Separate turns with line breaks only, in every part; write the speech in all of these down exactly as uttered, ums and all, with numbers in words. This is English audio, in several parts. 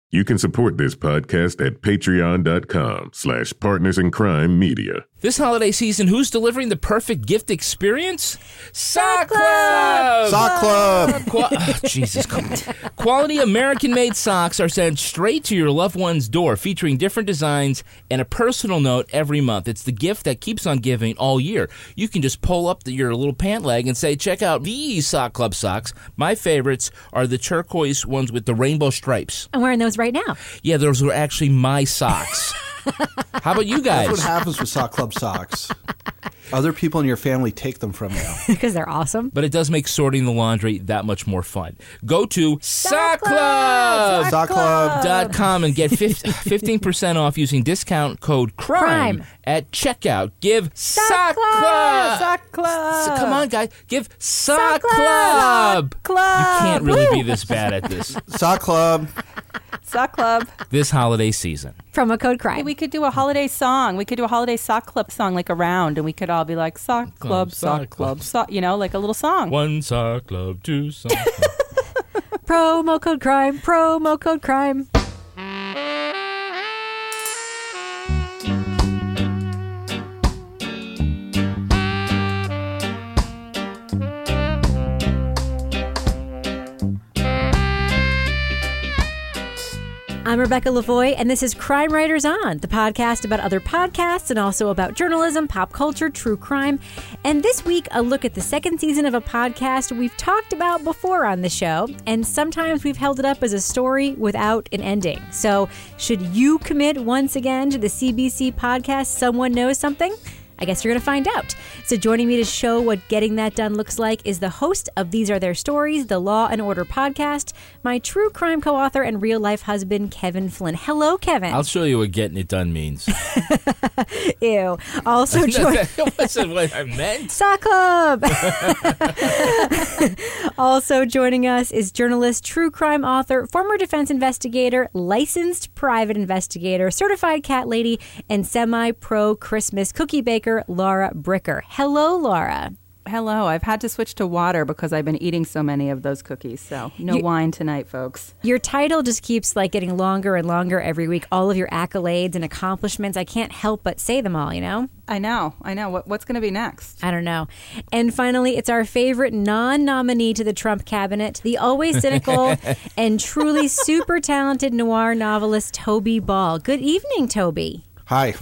You can support this podcast at patreon.com slash partners in crime media.
This holiday season, who's delivering the perfect gift experience? Sock Club!
Sock Club!
Qua- oh, Jesus. Quality American-made socks are sent straight to your loved one's door, featuring different designs and a personal note every month. It's the gift that keeps on giving all year. You can just pull up the, your little pant leg and say, check out these Sock Club socks. My favorites are the turquoise ones with the rainbow stripes.
I'm wearing those right now.
Yeah, those were actually my socks. How about you guys?
That's what happens with Sock Club socks. Other people in your family take them from you.
Because they're awesome.
But it does make sorting the laundry that much more fun. Go to Sock Club!
Sock Club
dot com and get fifteen percent off using discount code CRIME,
Crime.
at checkout. Give Sock,
Sock Club!
Club!
Sock Club!
So, come on, guys. Give Sock,
Sock Club!
Club!
Sock Club!
You can't really
Woo!
be this bad at this
Sock Club.
Sock Club.
this holiday season.
Promo code CRIME.
Hey, we could do a holiday song. We could do a holiday Sock Club song, like a round, and we could all be like, Sock Club,
Sock
Sock
Club.
Club, Sock, you know, like a little song.
One Sock Club, two Sock Club.
Promo code CRIME. Promo code CRIME. I'm Rebecca Lavoie, and this is Crime Writers On, the podcast about other podcasts and also about journalism, pop culture, true crime. And this week, a look at the second season of a podcast we've talked about before on the show, and sometimes we've held it up as a story without an ending. So, should you commit once again to the C B C podcast Someone Knows Something? I guess you're going to find out. So joining me to show what getting that done looks like is the host of These Are Their Stories, the Law and Order podcast, my true crime co-author and real-life husband, Kevin Flynn. Hello, Kevin.
I'll show you what getting it done means.
Ew. Also join-
That wasn't what I meant.
Sock Club! Also joining us is journalist, true crime author, former defense investigator, licensed private investigator, certified cat lady, and semi-pro Christmas cookie baker, Laura Bricker. Hello, Laura.
Hello. I've had to switch to water because I've been eating so many of those cookies. So no
You-
wine tonight, folks.
Your title just keeps like getting longer and longer every week. All of your accolades and accomplishments. I can't help but say them all, you know?
I know. I know. What, what's going to be next?
I don't know. And finally, it's our favorite non-nominee to the Trump cabinet, the always cynical and truly super talented noir novelist, Toby Ball. Good evening, Toby.
Hi.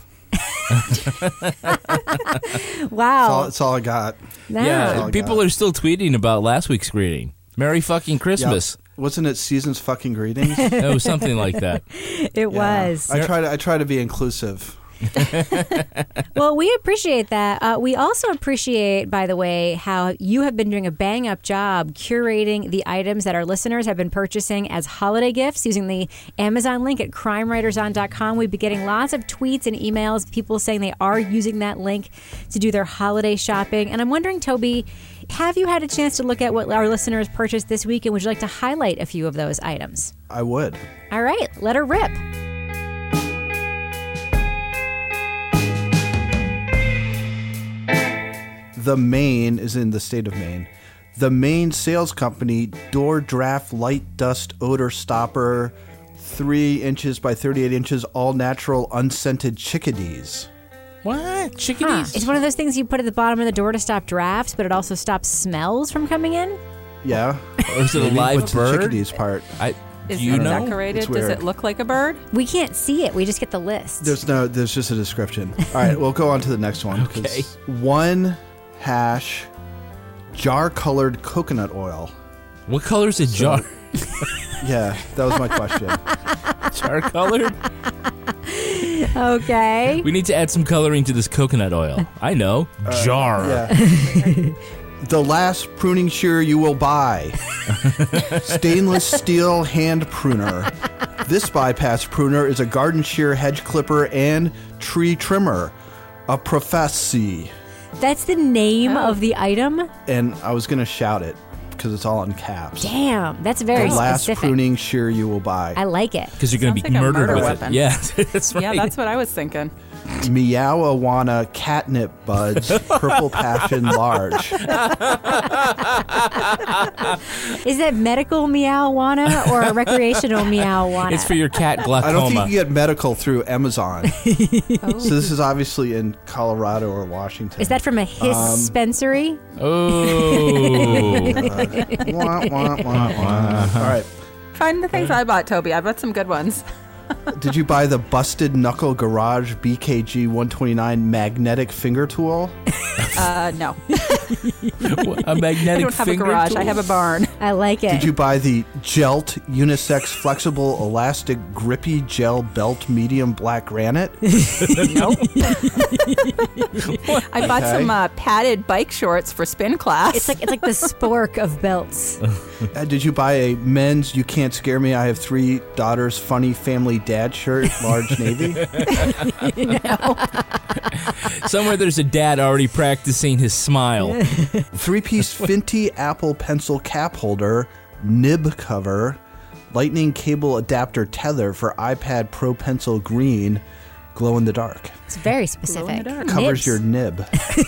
Wow.
That's all, that's all I got.
Wow.
Yeah,
Oh,
people
God.
are still tweeting about last week's greeting. Merry fucking Christmas.
Yep. Wasn't it Season's Fucking Greetings?
It was something like that.
It was.
I try to I try to be inclusive.
Well, we appreciate that. Uh, we also appreciate, by the way, how you have been doing a bang-up job curating the items that our listeners have been purchasing as holiday gifts using the Amazon link at crime writers on dot com. We've been getting lots of tweets and emails, people saying they are using that link to do their holiday shopping. And I'm wondering, Toby, have you had a chance to look at what our listeners purchased this week, and would you like to highlight a few of those items?
I would.
All right, let her rip.
The Maine is in the state of Maine. The Maine sales company Door Draft Light Dust Odor Stopper, three inches by thirty-eight inches, all natural unscented chickadees.
What?
Huh.
Chickadees?
It's one of those things you put at the bottom of the door to stop drafts, but it also stops smells from coming in.
Yeah.
Or is it a
Maybe.
live
What's
bird?
the chickadees part?
I,
Is
do you
it
know?
decorated?
It's
Does
weird.
it look like a bird?
We can't see it. We just get the list.
There's no. There's just a description. All right, we'll go on to the next one. 'cause
Okay.
One hash jar-colored coconut oil.
What color is a jar?
Yeah, that was my question.
Jar colored?
Okay.
We need to add some coloring to this coconut oil. I know. Jar.
Yeah. The last pruning shear you will buy. Stainless steel hand pruner. This bypass pruner is a garden shear, hedge clipper, and tree trimmer. A Professi.
That's the name
Oh.
of the item?
And I was going to shout it because it's all in caps.
Damn, that's very
The last
specific.
pruning shear you will buy.
I like it.
Because you're going to
Sounds
be
like a
murdered
murder
with
weapon.
it. Yeah, that's right.
Yeah, that's what I was thinking.
Meow-Awana catnip buds, purple passion large.
Is that medical meow-wana or a recreational meow-wana?
It's for your cat glaucoma.
I don't think you can get medical through Amazon. Oh. So this is obviously in Colorado or Washington.
Is that from a hispensary? Um,
oh.
uh, wah, wah, wah, wah. All right.
Find the things I bought, Toby. I bought some good ones.
Did you buy the Busted Knuckle Garage B K G one twenty-nine magnetic finger tool?
Uh, no.
A magnetic
I don't have a
finger
garage.
tool?
I have a barn.
I like it.
Did you buy the Gelt unisex flexible elastic grippy gel belt medium black granite?
Nope. I bought
Okay.
some uh, padded bike shorts for spin class.
It's like it's like the spork of belts.
Uh, did you buy a men's You Can't Scare Me, I Have Three Daughters funny family dad shirt, large navy?
Somewhere there's a dad already practicing his smile.
Three-piece Finty Apple pencil cap holder, nib cover, lightning cable adapter tether for iPad Pro Pencil green, glow in the dark.
It's very specific.
Covers
Nibs.
your nib.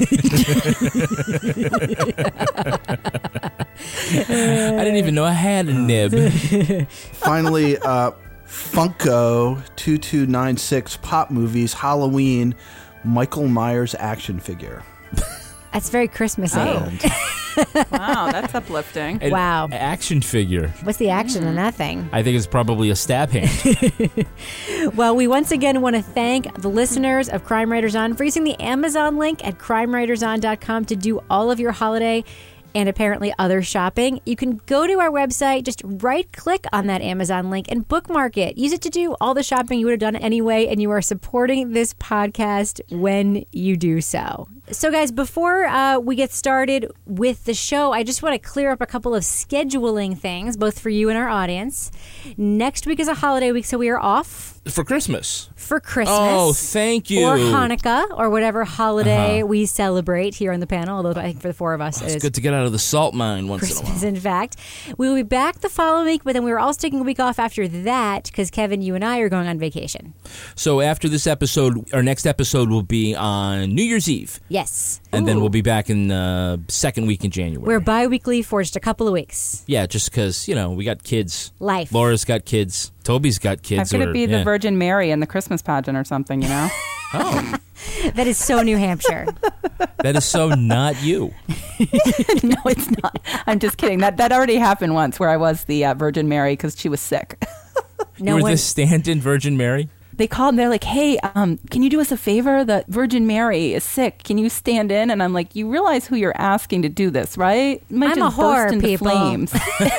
I didn't even know I had a nib.
Finally, uh, Funko two two nine six Pop Movies Halloween Michael Myers action figure.
That's very Christmassy.
Oh. Wow, that's uplifting.
An
Wow.
action figure.
What's the action in that thing?
I think it's probably a stab hand.
Well, we once again want to thank the listeners of Crime Writers On for using the Amazon link at crime writers on dot com to do all of your holiday and apparently other shopping. You can go to our website, just right-click on that Amazon link and bookmark it. Use it to do all the shopping you would have done anyway, and you are supporting this podcast when you do so. So, guys, before uh, we get started with the show, I just want to clear up a couple of scheduling things, both for you and our audience. Next week is a holiday week, so we are off
For Christmas.
for Christmas.
Oh, thank you.
Or Hanukkah, or whatever holiday
Uh-huh.
we celebrate here on the panel, although I think for the four of us,
It's
it is
good to get out of the salt mine once in a
Christmas,
while.
in fact. We will be back the following week, but then we were all taking a week off after that because, Kevin, you and I are going on vacation.
So after this episode, our next episode will be on New Year's Eve.
Yes.
And then
Ooh.
we'll be back in the second week in January.
We're bi-weekly for just a couple of weeks.
yeah, just because, you know, we got kids.
Life.
Laura's got kids. Toby's got
I'm
kids.
going to
or-
be the
yeah.
Virgin Mary in the Christmas pageant or something, you know?
Oh,
That is so New Hampshire.
that is so not you.
No, it's not. I'm just kidding. That that already happened once where I was the uh, Virgin Mary because she was sick.
No
you were
one.
the stand-in Virgin Mary?
They called and they're like, hey, um, can you do us a favor? The Virgin Mary is sick. Can you stand in? And I'm like, you realize who you're asking to do this, right? You might
I'm
just
a whore,
burst into
people.
flames.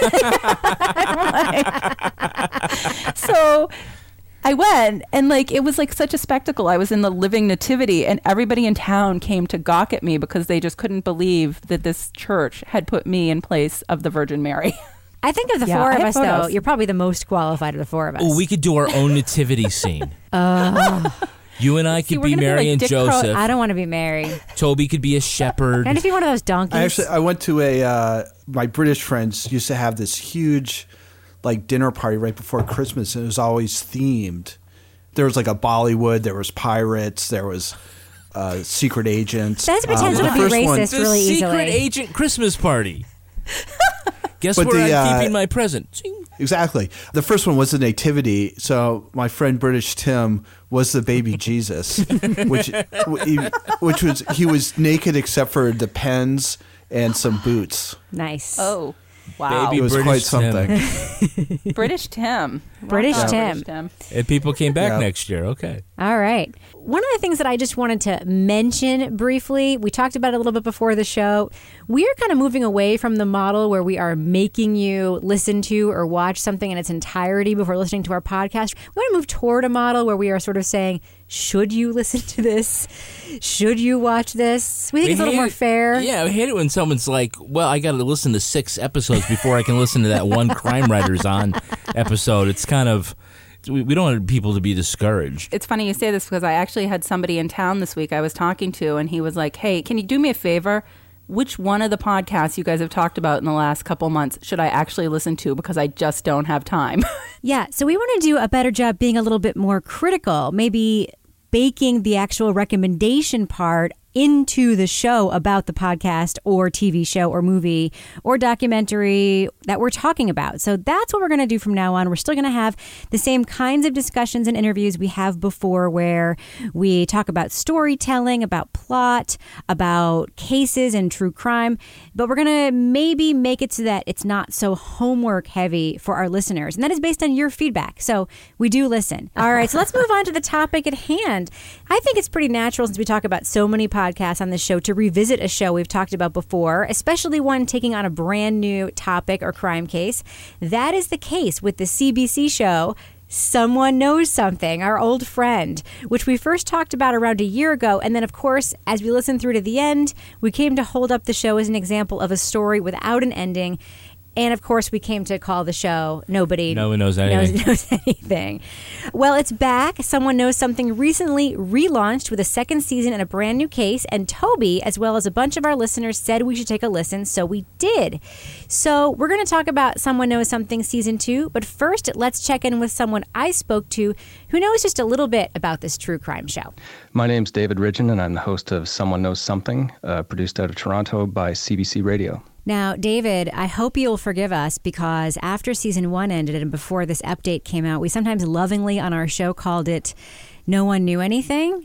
So I went, and like it was like such a spectacle. I was in the living nativity, and everybody in town came to gawk at me because they just couldn't believe that this church had put me in place of the Virgin Mary.
I think of the
Yeah,
four
I
of
have
us, though,
photos.
you're probably the most qualified of the four of us.
Oh, we could do our own nativity scene. You and I
See,
could
we're
be
gonna be
Mary
like
and
Dick Cro-
Joseph.
I don't want to be Mary.
Toby could be a shepherd.
And if you're one of those donkeys.
I actually I went to a uh, my British friends used to have this huge like dinner party right before Christmas, and it was always themed. There was like a Bollywood, there was pirates, there was uh, secret agents.
That's potential
Um,
to
the
be
first one-
racist.
the
really
secret
easily.
agent Christmas party. Guess
But
where
the,
I'm
uh,
keeping my present. Zing.
Exactly. The first one was the nativity. So my friend British Tim was the baby Jesus, which he, which was he was naked except for the pens and some boots.
Nice.
Oh, wow.
Baby
It was
British
quite
Tim.
something.
British Tim.
British
Well done,
Tim.
British Tim.
And people came back
Yeah.
next year. Okay.
All right. One of the things that I just wanted to mention briefly, we talked about it a little bit before the show. We are kind of moving away from the model where we are making you listen to or watch something in its entirety before listening to our podcast. We want to move toward a model where we are sort of saying, should you listen to this? Should you watch this? We think
We
it's a little
hate
more
it-
fair.
Yeah, I hate it when someone's like, well, I got to listen to six episodes before I can listen to that one Crime Writers On episode. It's kind of, we, we don't want people to be discouraged.
It's funny you say this because I actually had somebody in town this week I was talking to, and he was like, hey, can you do me a favor? Which one of the podcasts you guys have talked about in the last couple months should I actually listen to because I just don't have time?
Yeah, so we want to do a better job being a little bit more critical, maybe baking the actual recommendation part into the show about the podcast or T V show or movie or documentary that we're talking about. So that's what we're going to do from now on. We're still going to have the same kinds of discussions and interviews we have before, where we talk about storytelling, about plot, about cases and true crime. But we're going to maybe make it so that it's not so homework heavy for our listeners. And that is based on your feedback. So we do listen. All right, so let's move on to the topic at hand. I think it's pretty natural, since we talk about so many podcasts on this show, to revisit a show we've talked about before, especially one taking on a brand new topic or crime case. That is the case with the C B C show Someone Knows Something, our old friend, which we first talked about around a year ago. And then, of course, as we listened through to the end, we came to hold up the show as an example of a story without an ending. And, of course, we came to call the show Nobody
No one knows anything.
knows, knows anything. Well, it's back. Someone Knows Something recently relaunched with a second season and a brand new case. And Toby, as well as a bunch of our listeners, said we should take a listen, so we did. So we're going to talk about Someone Knows Something Season two. But first, let's check in with someone I spoke to who knows just a little bit about this true crime show.
My name's David Ridgen, and I'm the host of Someone Knows Something, uh, produced out of Toronto by C B C Radio.
Now, David, I hope you'll forgive us, because after season one ended and before this update came out, we sometimes lovingly on our show called it No One Knew Anything.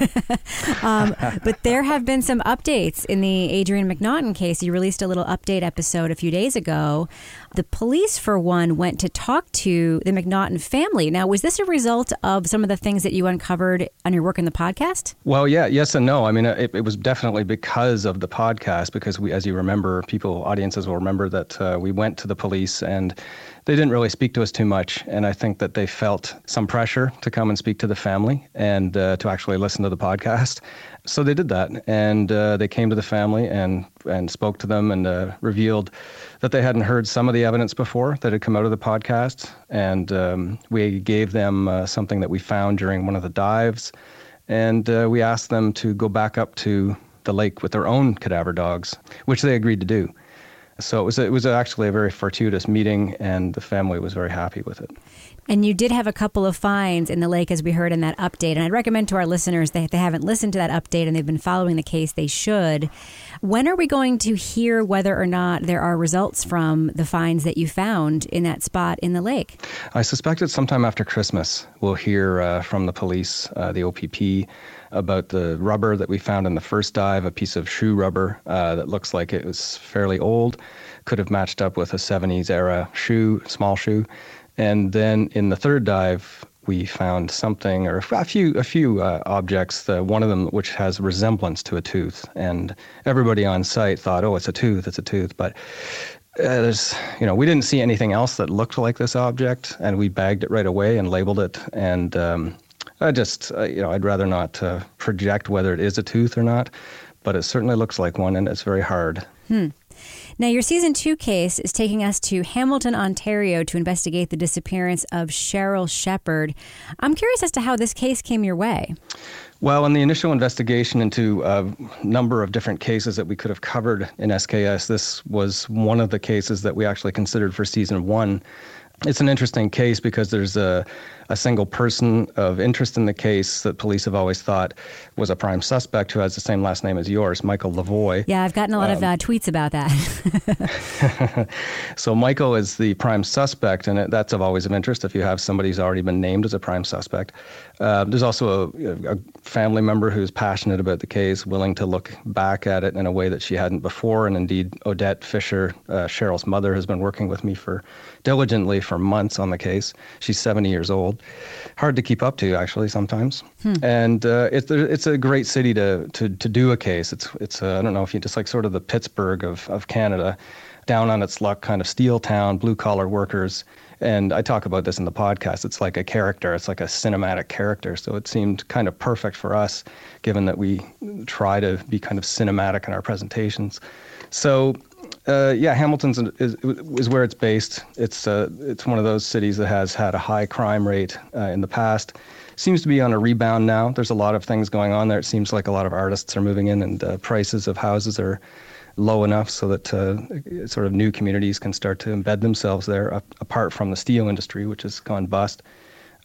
um, but there have been some updates in the Adrian McNaughton case. You released a little update episode a few days ago. The police, for one, went to talk to the McNaughton family. Now, was this a result of some of the things that you uncovered on your work in the podcast?
Well, yeah, yes and no. I mean, it, it was definitely because of the podcast, because we, as you remember, people, audiences will remember that uh, we went to the police and they didn't really speak to us too much. And I think that they felt some pressure to come and speak to the family and uh, to actually listen to the podcast. So they did that, and uh, they came to the family and and spoke to them and uh, revealed that they hadn't heard some of the evidence before that had come out of the podcast. And um, we gave them uh, something that we found during one of the dives, and uh, we asked them to go back up to the lake with their own cadaver dogs, which they agreed to do. So it was it was actually a very fortuitous meeting, and the family was very happy with it.
And you did have a couple of finds in the lake, as we heard in that update. And I'd recommend to our listeners that if they haven't listened to that update and they've been following the case, they should. When are we going to hear whether or not there are results from the finds that you found in that spot in the lake?
I suspect it's sometime after Christmas. We'll hear uh, from the police, uh, the O P P, about the rubber that we found in the first dive, a piece of shoe rubber uh, that looks like it was fairly old, could have matched up with a seventies era shoe, small shoe. And then in the third dive, we found something, or a few a few uh, objects, uh, one of them which has resemblance to a tooth. And everybody on site thought, oh, it's a tooth, it's a tooth. But uh, there's, you know, we didn't see anything else that looked like this object, and we bagged it right away and labeled it. And um, I just, uh, you know, I'd rather not uh, project whether it is a tooth or not, but it certainly looks like one, and it's very hard.
Hmm. Now, your season two case is taking us to Hamilton, Ontario to investigate the disappearance of Cheryl Shepard. I'm curious as to how this case came your way.
Well, in the initial investigation into a number of different cases that we could have covered in S K S, this was one of the cases that we actually considered for season one. It's an interesting case because there's a, a single person of interest in the case that police have always thought was a prime suspect who has the same last name as yours, Michael Lavoie.
Yeah, I've gotten a lot um, of uh, tweets about that.
So Michael is the prime suspect, and it, that's of always of interest if you have somebody who's already been named as a prime suspect. Uh, there's also a, a family member who's passionate about the case, willing to look back at it in a way that she hadn't before, and indeed Odette Fisher, uh, Cheryl's mother, has been working with me for diligently for months on the case. She's seventy years old. Hard to keep up to, actually, sometimes. Hmm. And uh, it's it's a great city to to to do a case. It's it's uh, I don't know if you just like sort of the Pittsburgh of of Canada, down on its luck, kind of steel town, blue collar workers. And I talk about this in the podcast. It's like a character. It's like a cinematic character. So it seemed kind of perfect for us, given that we try to be kind of cinematic in our presentations. So, uh, yeah, Hamilton's is, is where it's based. It's uh, it's one of those cities that has had a high crime rate uh, in the past. Seems to be on a rebound now. There's a lot of things going on there. It seems like a lot of artists are moving in, and uh, prices of houses are low enough so that uh, sort of new communities can start to embed themselves there, uh, apart from the steel industry, which has gone bust.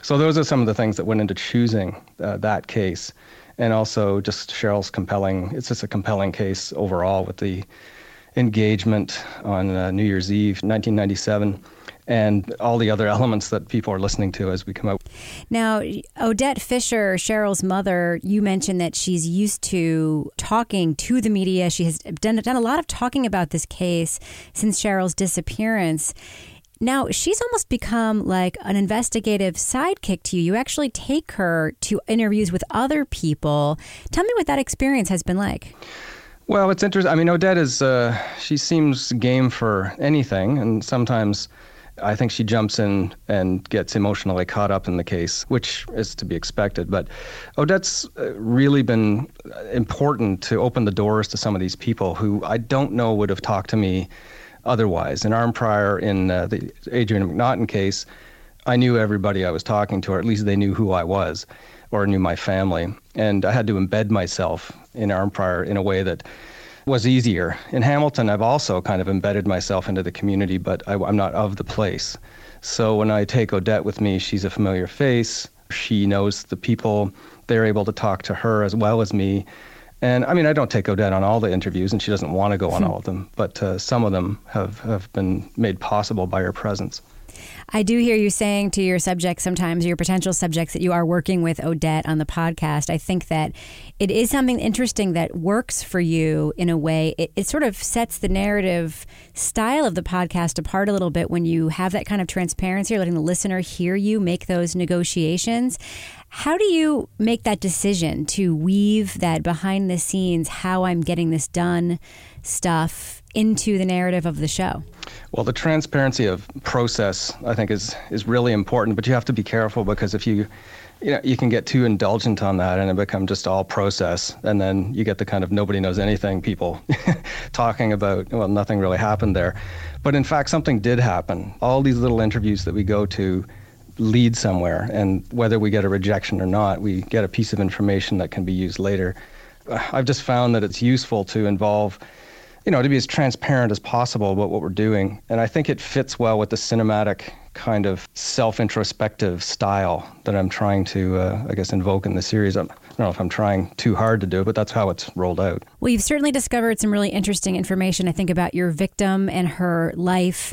So those are some of the things that went into choosing uh, that case. And also just Cheryl's compelling, it's just a compelling case overall with the engagement on uh, New Year's Eve, nineteen ninety-seven, and all the other elements that people are listening to as we come out.
Now, Odette Fisher, Cheryl's mother, you mentioned that she's used to talking to the media. She has done, done a lot of talking about this case since Cheryl's disappearance. Now, she's almost become like an investigative sidekick to you. You actually take her to interviews with other people. Tell me what that experience has been like.
Well, it's interesting. I mean, Odette is, uh, she seems game for anything. And sometimes I think she jumps in and gets emotionally caught up in the case, which is to be expected. But Odette's really been important to open the doors to some of these people who I don't know would have talked to me otherwise. In Arnprior, in uh, the Adrian McNaughton case, I knew everybody I was talking to, or at least they knew who I was, or knew my family. And I had to embed myself in Arnprior in a way that was easier. In Hamilton, I've also kind of embedded myself into the community, but I, I'm not of the place. So when I take Odette with me, she's a familiar face. She knows the people. They're able to talk to her as well as me. And I mean, I don't take Odette on all the interviews, and she doesn't want to go on all of them, but uh, some of them have, have been made possible by her presence.
I do hear you saying to your subjects sometimes, your potential subjects, that you are working with Odette on the podcast. I think that it is something interesting that works for you in a way. It, it sort of sets the narrative style of the podcast apart a little bit when you have that kind of transparency, or letting the listener hear you make those negotiations. How do you make that decision to weave that behind the scenes, how I'm getting this done stuff into the narrative of the show?
Well, the transparency of process, I think, is is really important, but you have to be careful, because if you, you know, you can get too indulgent on that and it become just all process, and then you get the kind of nobody knows anything people talking about, well, nothing really happened there. But in fact, something did happen. All these little interviews that we go to lead somewhere, and whether we get a rejection or not, we get a piece of information that can be used later. I've just found that it's useful to involve, you know, to be as transparent as possible about what we're doing. And I think it fits well with the cinematic kind of self-introspective style that I'm trying to, uh, I guess, invoke in the series. I'm, I don't know if I'm trying too hard to do it, but that's how it's rolled out.
Well, you've certainly discovered some really interesting information, I think, about your victim and her life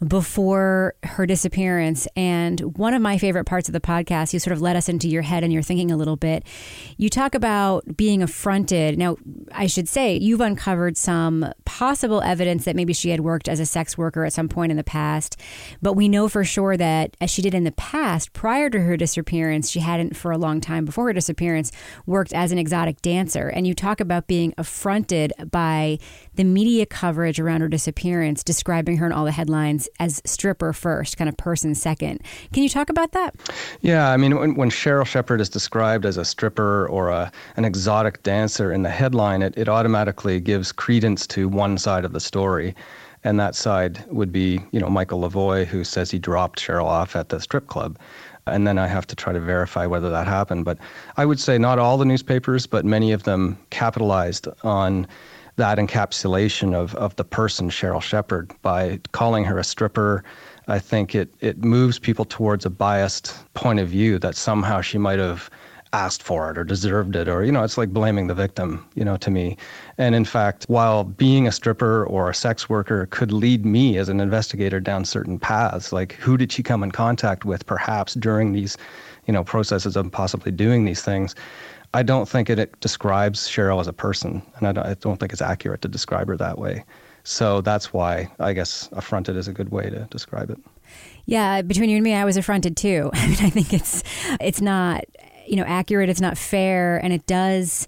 before her disappearance. And one of my favorite parts of the podcast, you sort of let us into your head and your thinking a little bit. You talk about being affronted. Now, I should say, you've uncovered some possible evidence that maybe she had worked as a sex worker at some point in the past. But we know for sure that, as she did in the past, prior to her disappearance, she hadn't for a long time before her disappearance worked as an exotic dancer. And you talk about being affronted by the media coverage around her disappearance, describing her in all the headlines as stripper first, kind of person second. Can you talk about that?
Yeah, I mean, when, when Cheryl Shepard is described as a stripper or a, an exotic dancer in the headline, it, it automatically gives credence to one side of the story. And that side would be, you know, Michael Lavoie, who says he dropped Cheryl off at the strip club. And then I have to try to verify whether that happened. But I would say not all the newspapers, but many of them capitalized on that encapsulation of, of the person, Cheryl Shepard, by calling her a stripper. I think it, it moves people towards a biased point of view that somehow she might have asked for it or deserved it, or, you know, it's like blaming the victim, you know, to me. And in fact, while being a stripper or a sex worker could lead me as an investigator down certain paths, like who did she come in contact with perhaps during these, you know, processes of possibly doing these things, I don't think it, it describes Cheryl as a person, and I don't, I don't think it's accurate to describe her that way. So that's why I guess affronted is a good way to describe it.
Yeah, between you and me, I was affronted too. I mean, I think it's it's not, you know, accurate, it's not fair, and it does,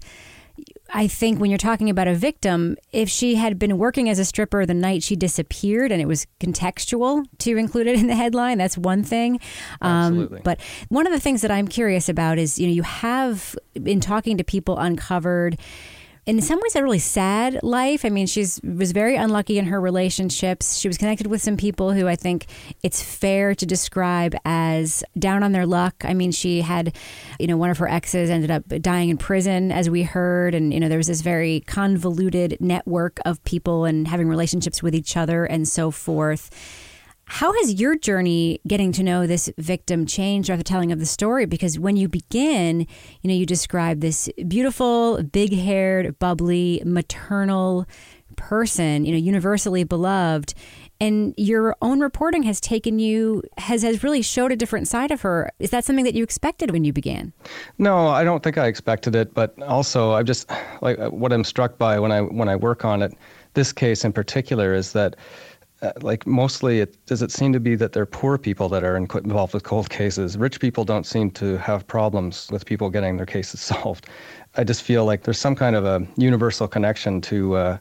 I think when you're talking about a victim, if she had been working as a stripper the night she disappeared and it was contextual to include it in the headline, that's one thing.
Absolutely.
Um, but one of the things that I'm curious about is, you know, you have, in talking to people, uncovered, in some ways, a really sad life. I mean, she's was very unlucky in her relationships. She was connected with some people who I think it's fair to describe as down on their luck. I mean, she had, you know, one of her exes ended up dying in prison, as we heard. And, you know, there was this very convoluted network of people and having relationships with each other and so forth. How has your journey getting to know this victim changed after the telling of the story? Because when you begin, you know, you describe this beautiful, big-haired, bubbly, maternal person, you know, universally beloved. And your own reporting has taken you, has, has really showed a different side of her. Is that something that you expected when you began?
No, I don't think I expected it. But also, I just, like, what I'm struck by when I when I work on it, this case in particular, is that, uh, like, mostly it does it seem to be that they're poor people that are in, involved with cold cases. Rich people don't seem to have problems with people getting their cases solved. I just feel like there's some kind of a universal connection to uh,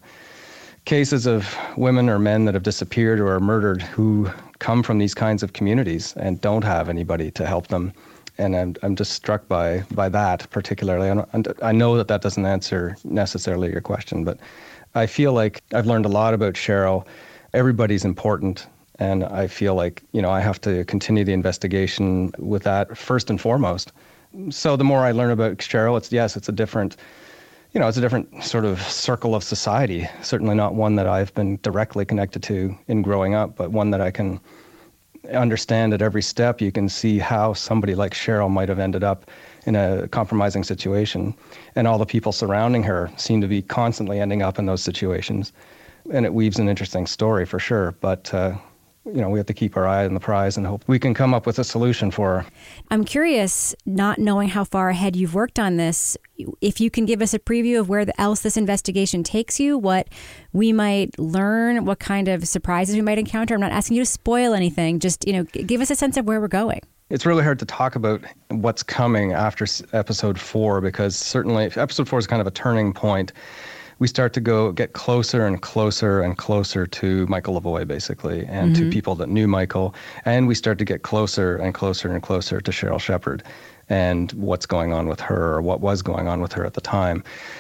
cases of women or men that have disappeared or are murdered who come from these kinds of communities and don't have anybody to help them. And I'm I'm just struck by by that particularly. And I know that that doesn't answer necessarily your question, but I feel like I've learned a lot about Cheryl. Everybody's important, and I feel like, you know, I have to continue the investigation with that first and foremost. So the more I learn about Cheryl, it's yes, it's a different You know, it's a different sort of circle of society, certainly not one that I've been directly connected to in growing up, but one that I can understand at every step. You can see how somebody like Cheryl might have ended up in a compromising situation. And all the people surrounding her seem to be constantly ending up in those situations. And it weaves an interesting story for sure. But, uh, you know, we have to keep our eye on the prize and hope we can come up with a solution for her.
I'm curious, not knowing how far ahead you've worked on this, if you can give us a preview of where else this investigation takes you, what we might learn, what kind of surprises we might encounter. I'm not asking you to spoil anything. Just, you know, give us a sense of where we're going.
It's really hard to talk about what's coming after episode four, because certainly episode four is kind of a turning point. We start to go get closer and closer and closer to Michael Lavoie, basically, and mm-hmm. to people that knew Michael. And we start to get closer and closer and closer to Cheryl Shepard and what's going on with her, or what was going on with her at the time.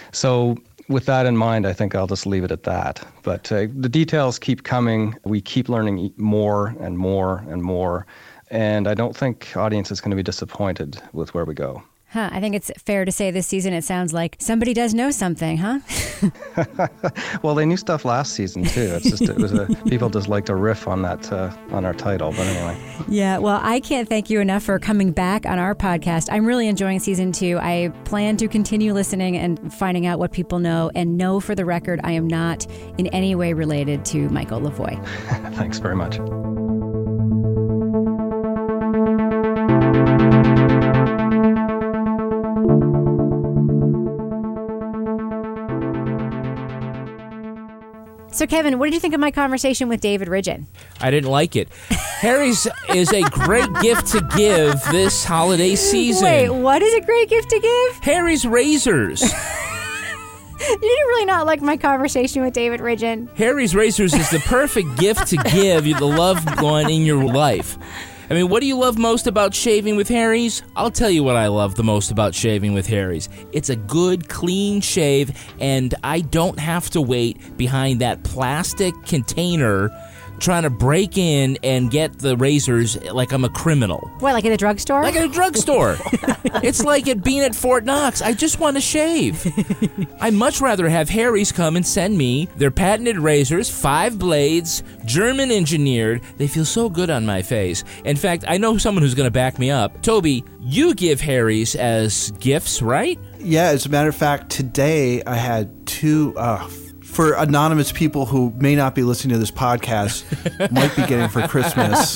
So with that in mind, I think I'll just leave it at that. But uh, the details keep coming. We keep learning more and more and more. And I don't think audience is going to be disappointed with where we go.
Huh. I think it's fair to say this season it sounds like somebody does know something, huh?
Well, they knew stuff last season too. It's just it was a, people just like to riff on that uh, on our title. But anyway.
Yeah. Well, I can't thank you enough for coming back on our podcast. I'm really enjoying season two. I plan to continue listening and finding out what people know. And know for the record, I am not in any way related to Michael Lavoie.
Thanks very much.
So, Kevin, what did you think of my conversation with David Ridgen?
I didn't like it. Harry's is a great gift to give this holiday season.
Wait, what is a great gift to give?
Harry's razors.
You didn't really not like my conversation with David Ridgen.
Harry's razors is the perfect gift to give you the loved one in your life. I mean, what do you love most about shaving with Harry's? I'll tell you what I love the most about shaving with Harry's. It's a good, clean shave, and I don't have to wait behind that plastic container trying to break in and get the razors like I'm a criminal.
What, like at a drugstore?
Like at a drugstore. It's like it being at Fort Knox. I just want to shave. I'd much rather have Harry's come and send me their patented razors, five blades, German engineered. They feel so good on my face. In fact, I know someone who's going to back me up. Toby, you give Harry's as gifts, right?
Yeah, as a matter of fact, today I had two... Uh, for anonymous people who may not be listening to this podcast, might be getting for Christmas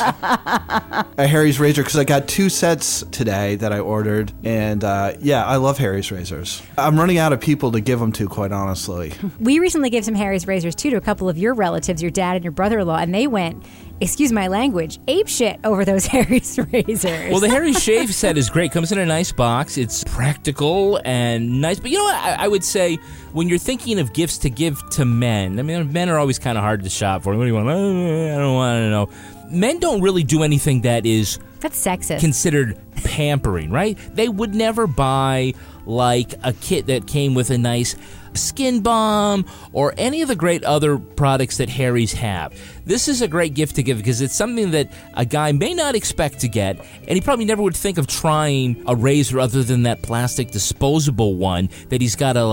a Harry's razor, because I got two sets today that I ordered, and uh, yeah, I love Harry's razors. I'm running out of people to give them to, quite honestly.
We recently gave some Harry's razors too to a couple of your relatives, your dad and your brother-in-law, and they went, excuse my language, ape shit over those Harry's razors.
Well, the Harry's shave set is great. Comes in a nice box. It's practical and nice. But you know what? I, I would say when you're thinking of gifts to give to men, I mean, men are always kind of hard to shop for. What do you want? I don't want to know. Men don't really do anything that is
That's sexist.
considered pampering, right? They would never buy like a kit that came with a nice Skin Balm or any of the great other products that Harry's have. This is a great gift to give because it's something that a guy may not expect to get, and he probably never would think of trying a razor other than that plastic disposable one that he's got to like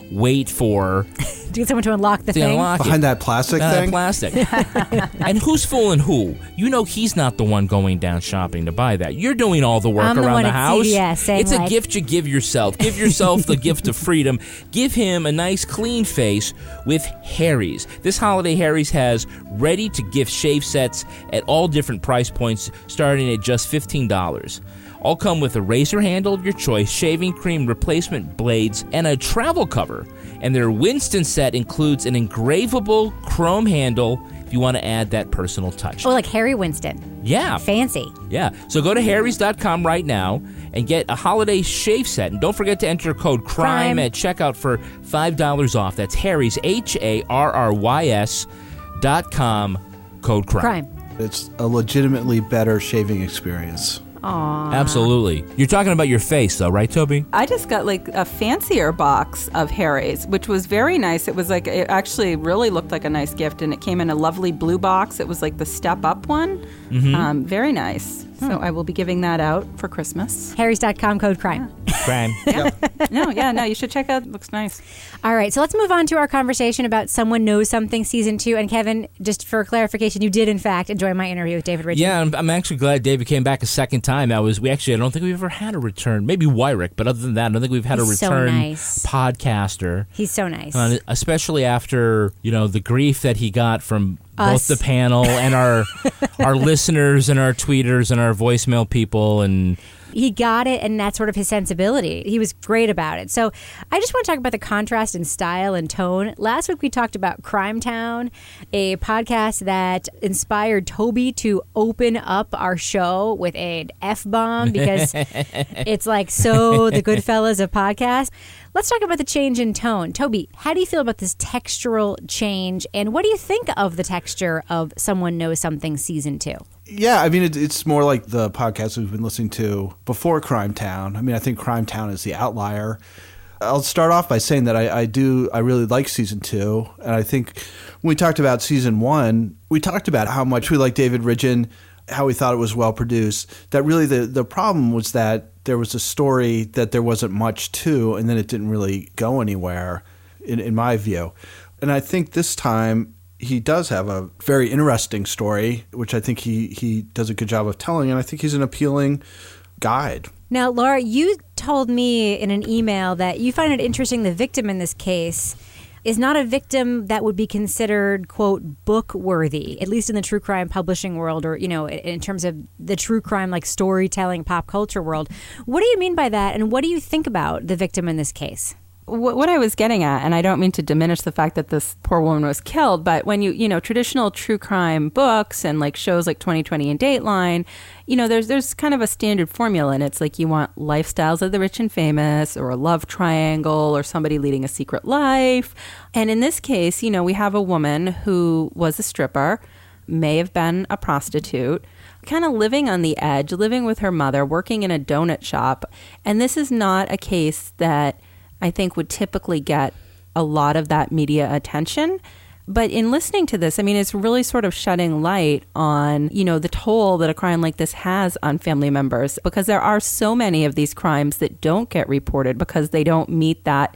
wait for
to get someone to unlock the
to
thing.
unlock
Behind
it.
that plastic
Behind
thing?
that plastic. And who's fooling who? You know he's not the one going down shopping to buy that. You're doing all the work
I'm the
around
one
the
at
house.
C V S saying,
it's a
like-
gift you give yourself. Give yourself the gift of freedom. Give him a nice clean face with Harry's. This holiday, Harry's has ready-to-gift shave sets at all different price points, starting at just fifteen dollars. All come with a razor handle of your choice, shaving cream, replacement blades, and a travel cover. And their Winston set includes an engravable chrome handle if you want to add that personal touch.
Oh, like Harry Winston.
Yeah.
Fancy.
Yeah. So go to harrys dot com right now and get a holiday shave set. And don't forget to enter code CRIME,
Crime.
at checkout for five dollars off. That's Harry's, H A R R Y S dot com, code CRIME.
Crime.
It's a legitimately better shaving experience.
Aw.
Absolutely. You're talking about your face, though, right, Toby?
I just got like a fancier box of Harry's, which was very nice. It was like, it actually really looked like a nice gift, and it came in a lovely blue box. It was like the step up one.
Mm-hmm.
Um, very nice. So I will be giving that out for Christmas.
harrys dot com, code CRIME.
Crime.
No, yeah, no, you should check out. It looks nice.
All right, so let's move on to our conversation about Someone Knows Something Season two. And Kevin, just for clarification, you did, in fact, enjoy my interview with David Ridgen.
Yeah, I'm, I'm actually glad David came back a second time. That was, we actually, I don't think we've ever had a return. Maybe Wyrick, but other than that, I don't think we've had
He's
a
so
return
nice.
podcaster.
He's so nice.
Uh, especially after, you know, the grief that he got from
Us.
both the panel and our our listeners and our tweeters and our voicemail people. And
He got it, and that's sort of his sensibility. He was great about it. So I just want to talk about the contrast in style and tone. Last week we talked about Crime Town, a podcast that inspired Toby to open up our show with an F-bomb because it's like so the Goodfellas of podcasts. Let's talk about the change in tone. Toby, how do you feel about this textural change, and what do you think of the texture of Someone Knows Something Season two?
Yeah, I mean, it, it's more like the podcast we've been listening to before Crime Town. I mean, I think Crime Town is the outlier. I'll start off by saying that I, I do, I really like season two. And I think when we talked about season one, we talked about how much we like David Ridgen, how we thought it was well produced. That really the, the problem was that there was a story that there wasn't much to, and then it didn't really go anywhere, in, in my view. And I think this time he does have a very interesting story, which I think he, he does a good job of telling, and I think he's an appealing guide.
Now, Laura, you told me in an email that you find it interesting the victim in this case is not a victim that would be considered, quote, book-worthy, at least in the true crime publishing world, or, you know, in terms of the true crime, like storytelling, pop culture world. What do you mean by that, and what do you think about the victim in this case?
What I was getting at, and I don't mean to diminish the fact that this poor woman was killed, but when you, you know, traditional true crime books and like shows like twenty twenty and Dateline, you know, there's there's kind of a standard formula, and it's like you want lifestyles of the rich and famous, or a love triangle, or somebody leading a secret life. And in this case, you know, we have a woman who was a stripper, may have been a prostitute, kind of living on the edge, living with her mother, working in a donut shop. And this is not a case that I think would typically get a lot of that media attention. But in listening to this, I mean, it's really sort of shedding light on, you know, the toll that a crime like this has on family members, because there are so many of these crimes that don't get reported because they don't meet that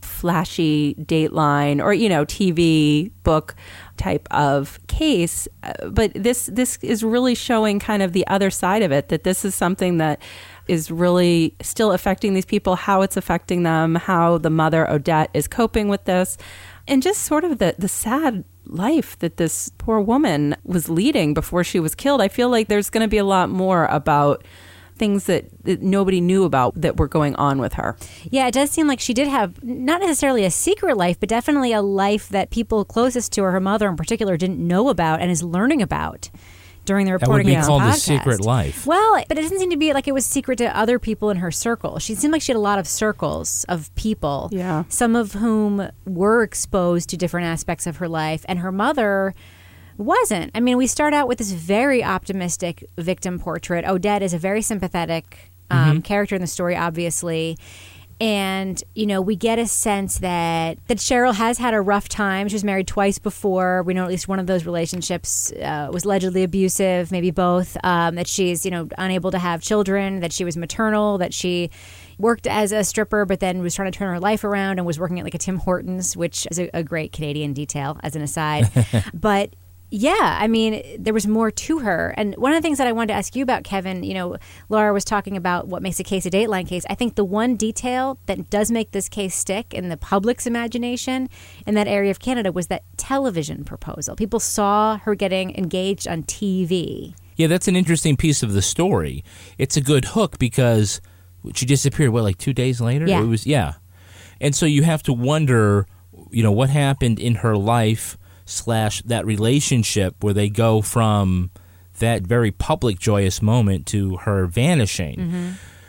flashy Dateline or, you know, T V book type of case. But this this is really showing kind of the other side of it, that this is something that is really still affecting these people, how it's affecting them, how the mother, Odette, is coping with this, and just sort of the, the sad life that this poor woman was leading before she was killed. I feel like there's going to be a lot more about things that, that nobody knew about that were going on with her.
Yeah, it does seem like she did have not necessarily a secret life, but definitely a life that people closest to her, her mother in particular, didn't know about and is learning about during the
That would
reporting
be
of the
called a
podcast.
secret life.
Well, but it doesn't seem to be like it was secret to other people in her circle. She seemed like she had a lot of circles of people,
Yeah.
some of whom were exposed to different aspects of her life, and her mother wasn't. I mean, we start out with this very optimistic victim portrait. Odette is a very sympathetic um,
Mm-hmm.
character in the story, obviously. And, you know, we get a sense that that Cheryl has had a rough time. She was married twice before. We know at least one of those relationships uh, was allegedly abusive, maybe both. Um, that she's, you know, unable to have children, that she was maternal, that she worked as a stripper, but then was trying to turn her life around and was working at like a Tim Hortons, which is a, a great Canadian detail as an aside. But yeah, I mean, there was more to her. And one of the things that I wanted to ask you about, Kevin, you know, Laura was talking about what makes a case a Dateline case. I think the one detail that does make this case stick in the public's imagination in that area of Canada was that television proposal. People saw her getting engaged on T V.
Yeah, that's an interesting piece of the story. It's a good hook because she disappeared, what, like two days later?
Yeah.
It was, yeah. And so you have to wonder, you know, what happened in her life slash that relationship where they go from that very public joyous moment to her vanishing. Mm-hmm.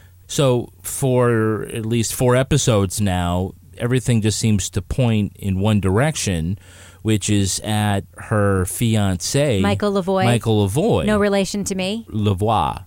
So for at least four episodes now, everything just seems to point in one direction, which is at her fiancé,
Michael Lavoie.
Michael Lavoie.
No relation to me.
Lavoie.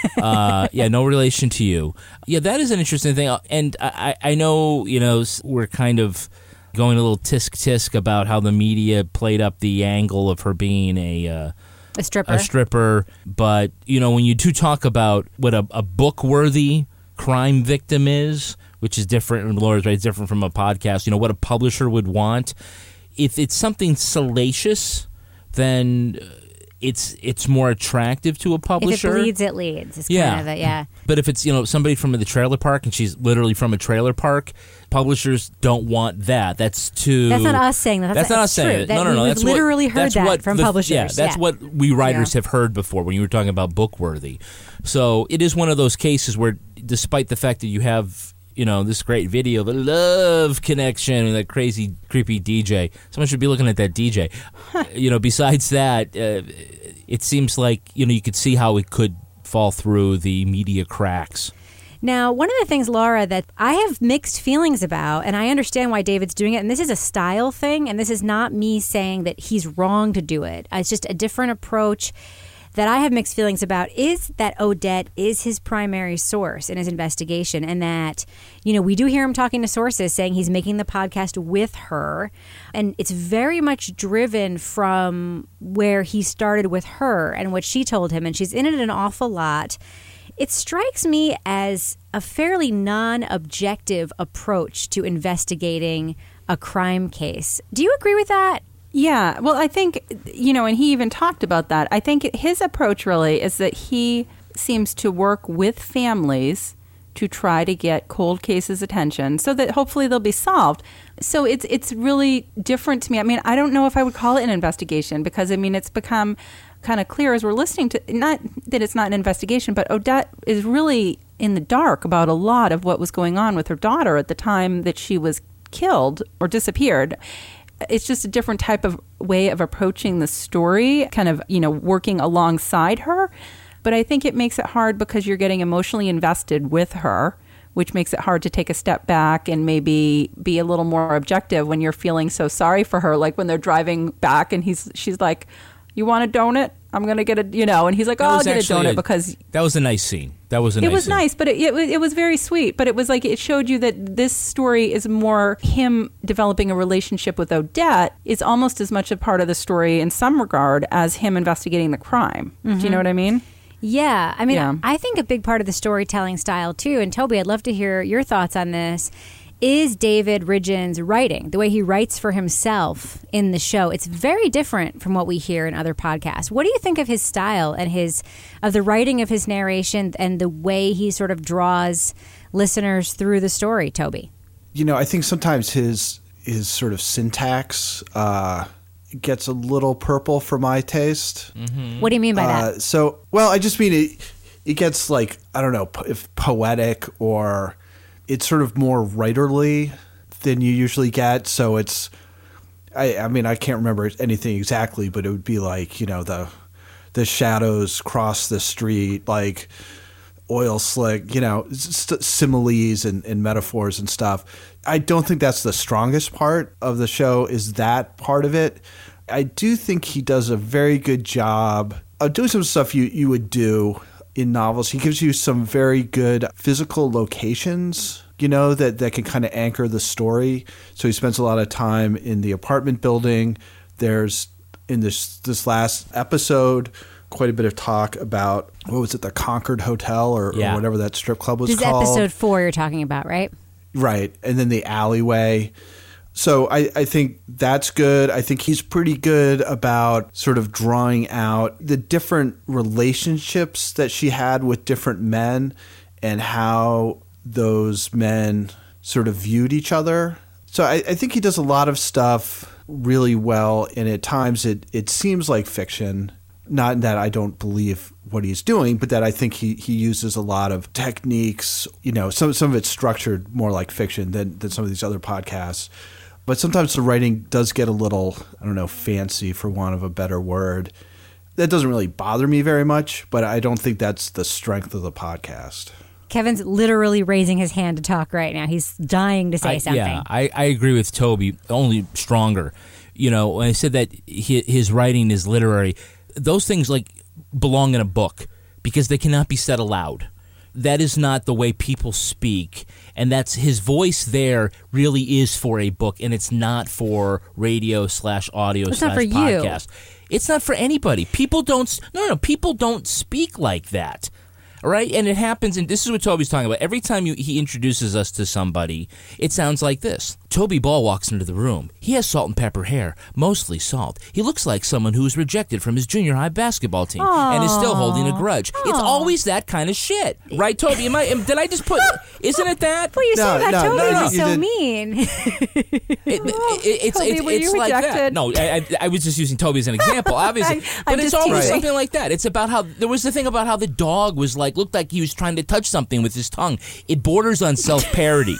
uh, yeah, no relation to you. Yeah, that is an interesting thing. And I, I know, you know, we're kind of going a little tisk-tisk about how the media played up the angle of her being a uh,
a stripper.
A stripper. But, you know, when you do talk about what a, a book-worthy crime victim is, which is different, and Laura's right, it's different from a podcast, you know, what a publisher would want. If it's something salacious, then it's it's more attractive to a publisher.
If it bleeds, it leads. It's
yeah.
kind of a, yeah.
But if it's, you know, somebody from the trailer park and she's literally from a trailer park, publishers don't want that. That's too...
That's not us saying that.
That's, that's
not
not us saying
true.
it.
That
No, no,
we,
no.
We've
That's
literally
what,
heard
that's
that
what
from
the,
publishers.
Yeah, that's
yeah.
what we writers
yeah.
have heard before when you were talking about book-worthy. So it is one of those cases where, despite the fact that you have, you know, this great video, the love connection, and that crazy, creepy D J, someone should be looking at that D J. You know, besides that, uh, it seems like, you know, you could see how it could fall through the media cracks.
Now, one of the things, Laura, that I have mixed feelings about, and I understand why David's doing it, and this is a style thing, and this is not me saying that he's wrong to do it. It's just a different approach that I have mixed feelings about, is that Odette is his primary source in his investigation, and that, you know, we do hear him talking to sources saying he's making the podcast with her, and it's very much driven from where he started with her and what she told him, and she's in it an awful lot. It strikes me as a fairly non-objective approach to investigating a crime case. Do you agree with that?
Yeah, well, I think, you know, and he even talked about that. I think his approach really is that he seems to work with families to try to get cold cases attention so that hopefully they'll be solved. So it's it's really different to me. I mean, I don't know if I would call it an investigation because, I mean, it's become kind of clear as we're listening to, not that it's not an investigation, but Odette is really in the dark about a lot of what was going on with her daughter at the time that she was killed or disappeared. It's just a different type of way of approaching the story, kind of, you know, working alongside her. But I think it makes it hard because you're getting emotionally invested with her, which makes it hard to take a step back and maybe be a little more objective when you're feeling so sorry for her. Like when they're driving back and he's she's like, "You want a donut? I'm going to get a," you know, and he's like, "Oh, I'll get a donut,"
a,
because...
That was a nice scene. That was a
it
nice
was
scene.
nice, but it, it, was, it was very sweet. But it was like, it showed you that this story is more him developing a relationship with Odette is almost as much a part of the story in some regard as him investigating the crime. Mm-hmm. Do you know what I mean?
Yeah. I mean,
Yeah.
I think a big part of the storytelling style, too, and Toby, I'd love to hear your thoughts on this, is David Ridgen's writing, the way he writes for himself in the show. It's very different from what we hear in other podcasts. What do you think of his style and his of the writing of his narration and the way he sort of draws listeners through the story, Toby?
You know, I think sometimes his his sort of syntax uh, gets a little purple for my taste.
Mm-hmm.
What do you mean by
Uh,
that?
so, well, I just mean it. It gets like, I don't know, po- if poetic, or it's sort of more writerly than you usually get. So it's, I, I mean, I can't remember anything exactly, but it would be like, you know, the the shadows cross the street, like oil slick, you know, st- similes and, and metaphors and stuff. I don't think that's the strongest part of the show, is that part of it. I do think he does a very good job of doing some stuff you, you would do in novels. He gives you some very good physical locations. you know, that, that can kind of anchor the story. So he spends a lot of time in the apartment building. There's, in this this last episode, quite a bit of talk about, what was it, the Concord Hotel or,
Yeah.
or whatever that strip club was
This is
called.
episode four you're talking about, right?
Right. And then the alleyway. So I, I think that's good. I think he's pretty good about sort of drawing out the different relationships that she had with different men and how those men sort of viewed each other. So I, I think he does a lot of stuff really well, and at times it, it seems like fiction. Not that I don't believe what he's doing, but that I think he, he uses a lot of techniques. You know, some some of it's structured more like fiction than, than some of these other podcasts. But sometimes the writing does get a little, I don't know, fancy, for want of a better word. That doesn't really bother me very much, but I don't think that's the strength of the podcast.
Kevin's literally raising his hand to talk right now. He's dying to say
I,
something.
Yeah, I, I agree with Toby, only stronger. You know, when I said that his, his writing is literary, those things like belong in a book because they cannot be said aloud. That is not the way people speak, and that's his voice there really is for a book, and it's not for radio slash audio
It's
slash
not for you.
podcast. It's not for anybody. People don't. No, no, people don't speak like that. All right, and it happens, and this is what Toby's talking about. Every time you, he introduces us to somebody, it sounds like this. Toby Ball walks into the room. He has salt and pepper hair, mostly salt. He looks like someone who was rejected from his junior high basketball team and is still holding a grudge. It's always that kind of shit, right, Toby? Am I? Am, did I just put? Isn't it that?
What you
No,
say about
no,
Toby
no, no,
is
you
so
did-
mean.
It, it, it's
Toby,
it's,
were
it's
you
like that.
rejected?
No, I, I, I was just using Toby as an example, obviously.
I-
but
I'm
it's
just
always
teasing.
something like that. It's about how there was the thing about how the dog was like looked like he was trying to touch something with his tongue. It borders on self-parody.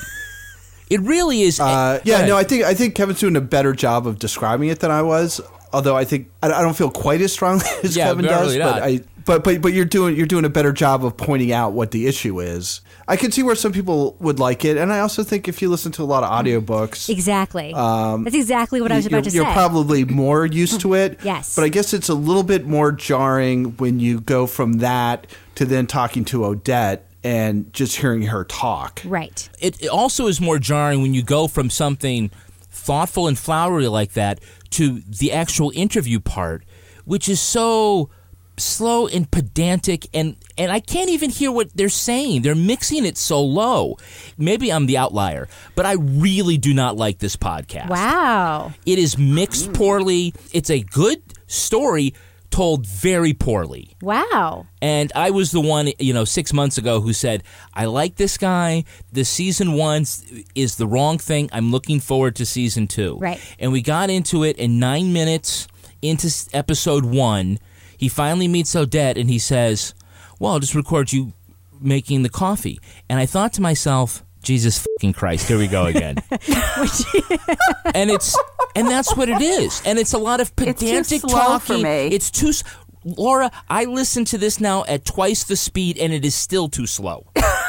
It really is.
Uh,
Go
yeah,
ahead.
no, I think I think Kevin's doing a better job of describing it than I was. Although I think I, I don't feel quite as strongly as
Yeah,
Kevin
really
does.
not.
But I but but but you're doing you're doing a better job of pointing out what the issue is. I can see where some people would like it, and I also think if you listen to a lot of audiobooks,
Exactly. That's exactly what I was
you're,
about to
you're
say.
probably more used to it.
Yes.
But I guess it's a little bit more jarring when you go from that to then talking to Odette and just hearing her talk.
Right.
It, it also is more jarring when you go from something thoughtful and flowery like that to the actual interview part, which is so slow and pedantic, and, and I can't even hear what they're saying. They're mixing it so low. Maybe I'm the outlier, but I really do not like this podcast.
Wow.
It is mixed poorly. It's a good story told very poorly.
Wow.
And I was the one, you know, six months ago who said, I like this guy. The season one is the wrong thing. I'm looking forward to season two.
Right.
And we got into it, and nine minutes into s- episode one, he finally meets Odette, and he says, well, I'll just record you making the coffee. And I thought to myself, Jesus fucking Christ, here we go again. and it's and that's what it is. And it's a lot of
It's too
pedantic
slow
talking.
for me.
It's too s- Laura, I listen to this now at twice the speed, and it is still too slow.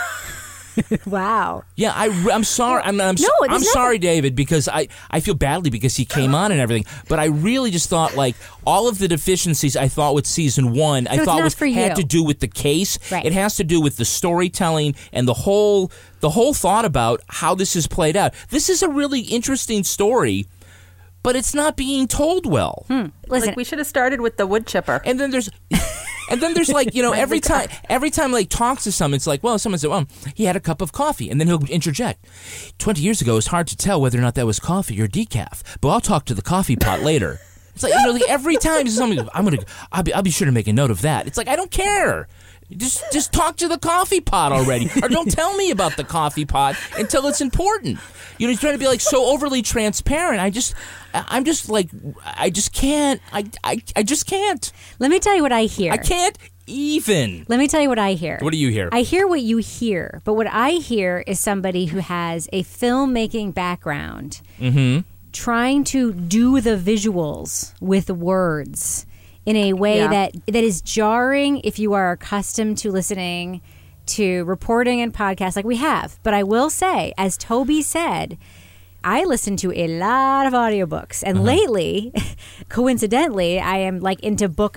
Wow.
Yeah, I, am sorry. I'm, I'm,
No,
I'm
there's
sorry, David, because I, I feel badly because he came on and everything. But I really just thought, like, all of the deficiencies I thought with season one, I
it's
thought
not
was
for you.
had to do with the case.
Right.
It has to do with the storytelling and the whole the whole thought about how this is played out. This is a really interesting story, but it's not being told well.
Listen,
Like we should have started with the wood chipper.
And then there's, and then there's like you know every time every time like talks to someone, it's like, well, someone said, well, he had a cup of coffee, and then he'll interject. Twenty years ago, it was hard to tell whether or not that was coffee or decaf, but I'll talk to the coffee pot later. It's like you know, like every time something, I'm gonna, I'll be, I'll be sure to make a note of that. It's like I don't care. Just, just talk to the coffee pot already, or don't tell me about the coffee pot until it's important. You know, he's trying to be like so overly transparent. I just, I'm just like, I just can't. I, I, I just can't.
let me tell you what I hear.
I can't even.
Let me tell you what I hear.
What do you hear?
I hear what you hear, but what I hear is somebody who has a filmmaking background trying to do the visuals with words in a way
Yeah.
that that is jarring if you are accustomed to listening to reporting and podcasts like we have. But I will say, as Toby said, I listen to a lot of audiobooks, and lately, coincidentally, I am like into book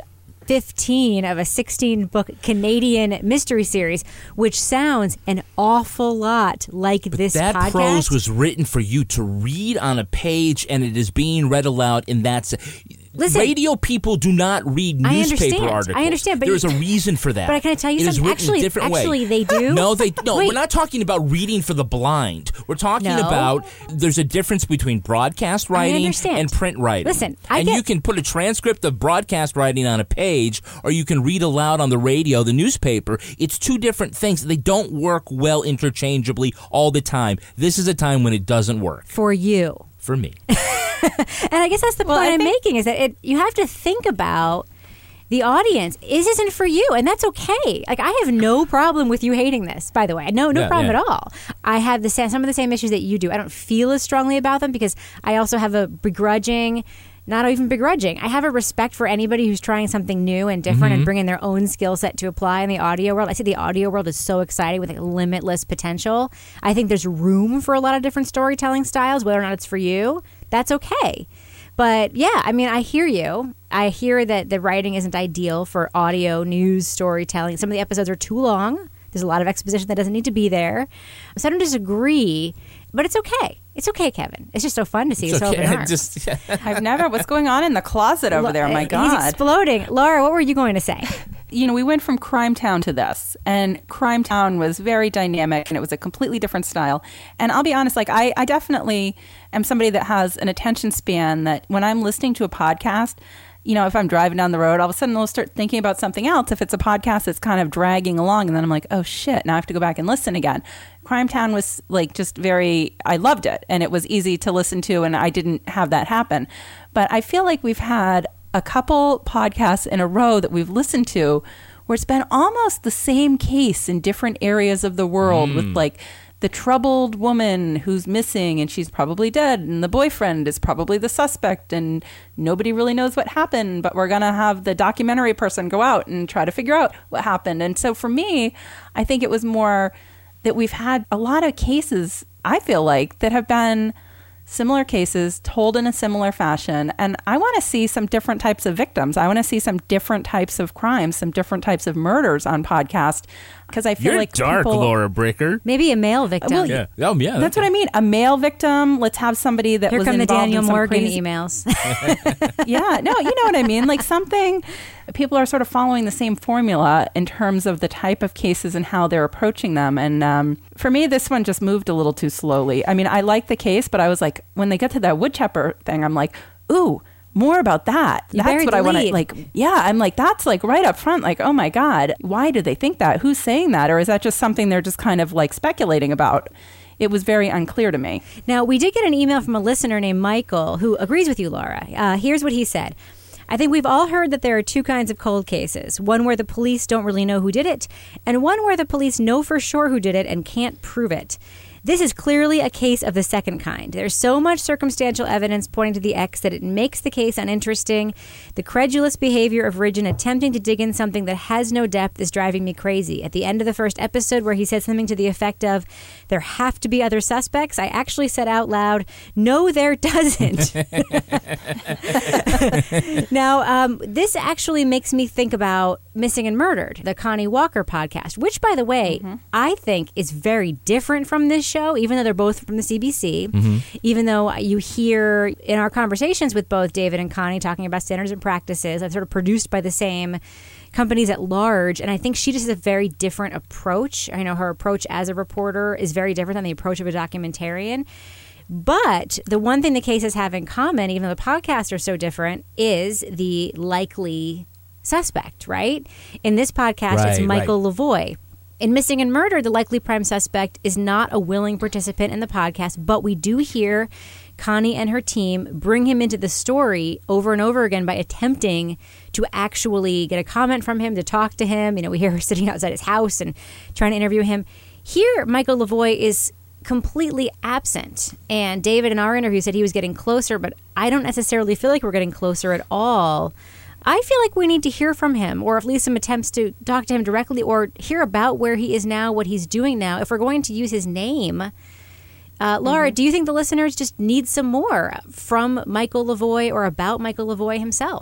fifteen of a sixteen-book Canadian mystery series, which sounds an awful lot like
but
this
that
podcast.
prose was written for you to read on a page, and it is being read aloud in that. Se-
Listen,
radio people do not read
I
newspaper
understand.
articles.
I understand, but
there's
you-
a reason for that.
But can I tell you
it
something?
Is written
Actually-
a different
actually,
way.
they do.
No, they no.
Wait.
We're not talking about reading for the blind. We're talking
No.
about there's a difference between broadcast writing
understand.
and print writing.
Listen, I
and
get-
you can put a transcript of broadcast writing on a page, or you can read aloud on the radio, the newspaper. It's two different things. They don't work well interchangeably all the time. This is a time when it doesn't work
For you.
for me.
And I guess that's the
Well,
point
I
I'm
think-
making, is that it, you have to think about the audience. This isn't for you, and that's okay. Like, I have no problem with you hating this, by the way. No, no
Yeah,
problem
yeah.
at all. I have the same, some of the same issues that you do. I don't feel as strongly about them because I also have a begrudging, not even begrudging, I have a respect for anybody who's trying something new and different
Mm-hmm.
and bringing their own skill set to apply in the audio world. I see the audio world is so exciting with like limitless potential. I think there's room for a lot of different storytelling styles, whether or not it's for you. That's okay. But yeah, I mean, I hear you. I hear that the writing isn't ideal for audio news storytelling. Some of the episodes are too long. There's a lot of exposition that doesn't need to be there. So I don't disagree, but it's okay. It's okay, Kevin. It's just so fun to see you
It's
so
okay.
open arms.
Just,
I've never. What's going on in the closet over there? My
He's
God.
exploding. Laura, what were you going to say?
You know, we went from Crime Town to this, and Crime Town was very dynamic, and it was a completely different style. And I'll be honest, like I, I definitely am somebody that has an attention span that when I'm listening to a podcast, you know, if I'm driving down the road, all of a sudden I'll start thinking about something else. If it's a podcast that's kind of dragging along, and then I'm like, oh shit, now I have to go back and listen again. Crime Town was like just very, I loved it, and it was easy to listen to, and I didn't have that happen. But I feel like we've had a couple podcasts in a row that we've listened to where it's been almost the same case in different areas of the world
Mm.
with like the troubled woman who's missing and she's probably dead, and the boyfriend is probably the suspect, and nobody really knows what happened, but we're going to have the documentary person go out and try to figure out what happened. And so for me, I think it was more that we've had a lot of cases, I feel like, that have been similar cases told in a similar fashion. And I want to see some different types of victims. I want to see some different types of crimes, some different types of murders on podcast, because I feel
you're
like
dark,
people,
Laura Bricker.
Maybe a male victim.
Well,
Yeah. Oh, yeah.
that's what I mean. A male victim. Let's have somebody that
Here
was
come the
involved
Daniel
in some
Morgan
crazy-
emails.
Yeah, no, you know what I mean. Like something, people are sort of following the same formula in terms of the type of cases and how they're approaching them. And um, for me, this one just moved a little too slowly. I mean, I like the case, but I was like, when they get to that woodchopper thing, I'm like, ooh, more about that.
You
That's
buried
what
the
I want to
lead.
like. Yeah, I'm like, that's like right up front. Like, oh my God, why do they think that? Who's saying that? Or is that just something they're just kind of like speculating about? It was very unclear to me.
Now, we did get an email from a listener named Michael who agrees with you, Laura. Uh, here's what he said. I think we've all heard that there are two kinds of cold cases. One where the police don't really know who did it, and one where the police know for sure who did it and can't prove it. This is clearly a case of the second kind. There's so much circumstantial evidence pointing to the X that it makes the case uninteresting. The credulous behavior of Ridgen attempting to dig in something that has no depth is driving me crazy. At the end of the first episode where he said something to the effect of, there have to be other suspects, I actually said out loud, no, there doesn't. Now, um, this actually makes me think about Missing and Murdered, the Connie Walker podcast, which, by the way, mm-hmm. I think is very different from this show, even though they're both from the C B C, mm-hmm. even though you hear in our conversations with both David and Connie talking about standards and practices, that's sort of produced by the same companies at large. And I think she just has a very different approach. I know her approach as a reporter is very different than the approach of a documentarian. But the one thing the cases have in common, even though the podcasts are so different, is the likely suspect, right? In this podcast,
right,
it's Michael
right.
Lavoie. In Missing and Murdered, the likely prime suspect is not a willing participant in the podcast, but we do hear Connie and her team bring him into the story over and over again by attempting to actually get a comment from him, to talk to him. You know, we hear her sitting outside his house and trying to interview him. Here, Michael Lavoie is completely absent. And David in our interview said he was getting closer, but I don't necessarily feel like we're getting closer at all. I feel like we need to hear from him, or at least some attempts to talk to him directly, or hear about where he is now, what he's doing now. If we're going to use his name, uh, Laura, mm-hmm. do you think the listeners just need some more from Michael Lavoie or about Michael Lavoie himself?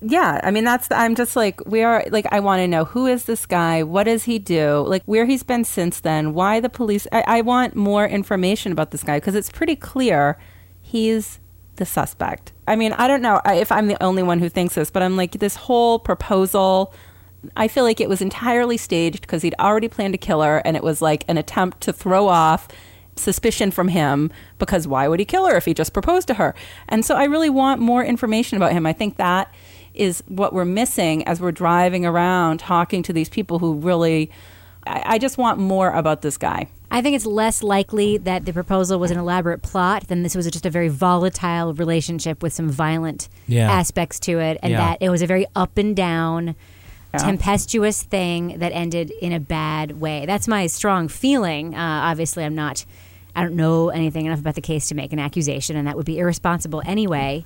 Yeah, I mean, that's, the, I'm just like, we are, like, I want to know, who is this guy? What does he do? Like, where he's been since then? Why the police? I, I want more information about this guy, because it's pretty clear he's the suspect. I mean, I don't know if I'm the only one who thinks this, but I'm like, this whole proposal, I feel like it was entirely staged because he'd already planned to kill her, and it was like an attempt to throw off suspicion from him, because why would he kill her if he just proposed to her? And so I really want more information about him. I think that is what we're missing as we're driving around talking to these people who really, I, I just want more about this guy.
I think it's less likely that the proposal was an elaborate plot than this was just a very volatile relationship with some violent
Yeah.
aspects to it, and
Yeah.
that it was a very up and down,
Yeah.
tempestuous thing that ended in a bad way. That's my strong feeling. Uh, obviously, I'm not, I don't know anything enough about the case to make an accusation, and that would be irresponsible anyway.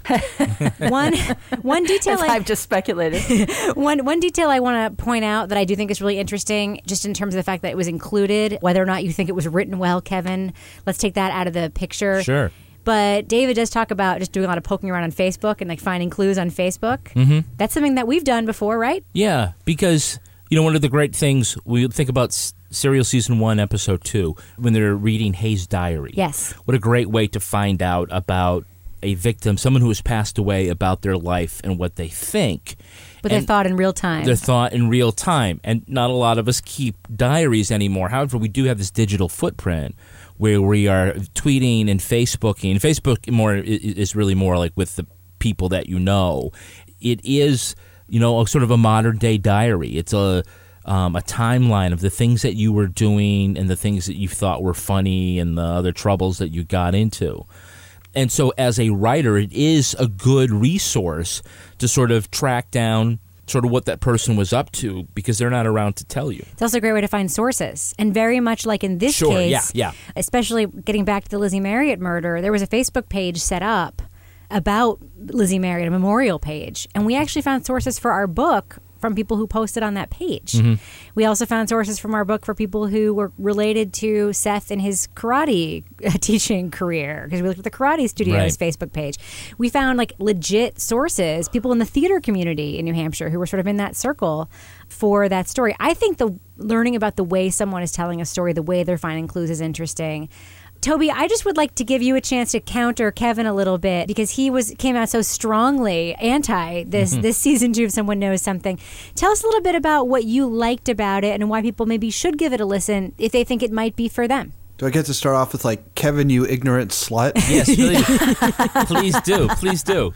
one one detail
As
I,
I've just speculated.
one one detail I want to point out that I do think is really interesting, just in terms of the fact that it was included, whether or not you think it was written well, Kevin. Let's take that out of the picture.
Sure.
But David does talk about just doing a lot of poking around on Facebook and like finding clues on Facebook. Mm-hmm. That's something that we've done before, right?
Yeah, because, you know, one of the great things, we think about S- Serial Season one, Episode two, when they're reading Hayes' diary.
Yes.
What a great way to find out about a victim, someone who has passed away, about their life and what they think.
But their
And
thought in real time.
Their thought in real time. And not a lot of us keep diaries anymore. However, we do have this digital footprint where we are tweeting and Facebooking. Facebook more is really more like with the people that you know. It is, you know, a sort of a modern day diary. It's a um, a timeline of the things that you were doing and the things that you thought were funny and the other troubles that you got into. And so as a writer, it is a good resource to sort of track down sort of what that person was up to, because they're not around to tell you.
It's also a great way to find sources. And very much like in this
Sure,
case,
yeah, yeah.
especially getting back to the Lizzie Marriott murder, there was a Facebook page set up about Lizzie Marriott, a memorial page. And we actually found sources for our book from people who posted on that page.
Mm-hmm.
We also found sources from our book for people who were related to Seth and his karate teaching career, because we looked at the Karate Studios
Right.
Facebook page. We found like legit sources, people in the theater community in New Hampshire who were sort of in that circle for that story. I think the learning about the way someone is telling a story, the way they're finding clues is interesting. Toby, I just would like to give you a chance to counter Kevin a little bit, because he was came out so strongly anti this
Mm-hmm.
this season two of Someone Knows Something. Tell us a little bit about what you liked about it and why people maybe should give it a listen if they think it might be for them.
Do I get to start off with like, Kevin, you ignorant slut?
Yes, please, please do, please do.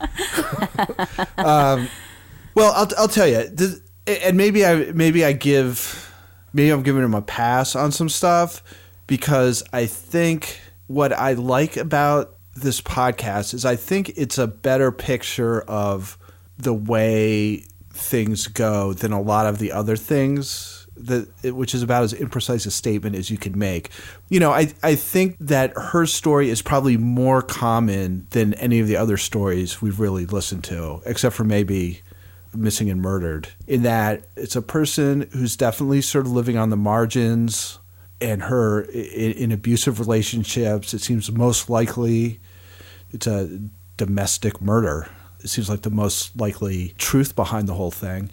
Well, I'll I'll tell you, this, and maybe I maybe I give maybe I'm giving him a pass on some stuff, because I think what I like about this podcast is I think it's a better picture of the way things go than a lot of the other things, that which is about as imprecise a statement as you can make. You know, I I think that her story is probably more common than any of the other stories we've really listened to, except for maybe Missing and Murdered, in that it's a person who's definitely sort of living on the margins, and her in, in abusive relationships. It seems most likely it's a domestic murder. It seems like the most likely truth behind the whole thing.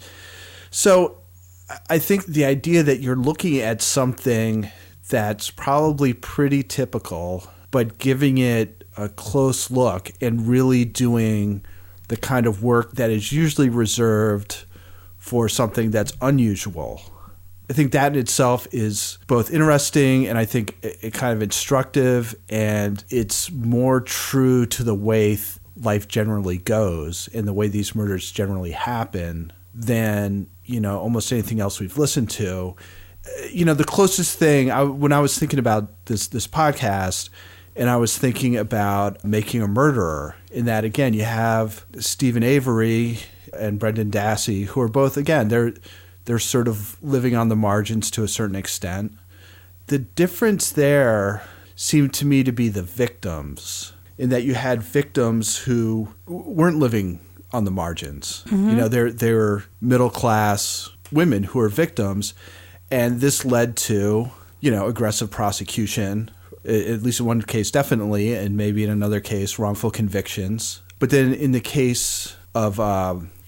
So I think the idea that you're looking at something that's probably pretty typical, but giving it a close look and really doing the kind of work that is usually reserved for something that's unusual, I think that in itself is both interesting and I think it, it kind of instructive, and it's more true to the way th- life generally goes and the way these murders generally happen than, you know, almost anything else we've listened to. Uh, you know, the closest thing, I, when I was thinking about this this podcast, and I was thinking about Making a Murderer, in that, again, you have Stephen Avery and Brendan Dassey, who are both, again, they're they're sort of living on the margins to a certain extent. The difference there seemed to me to be the victims, in that you had victims who weren't living on the margins. Mm-hmm. You know, they're they're middle class women who are victims, and this led to, you know, aggressive prosecution, at least in one case definitely, and maybe in another case wrongful convictions. But then in the case of uh,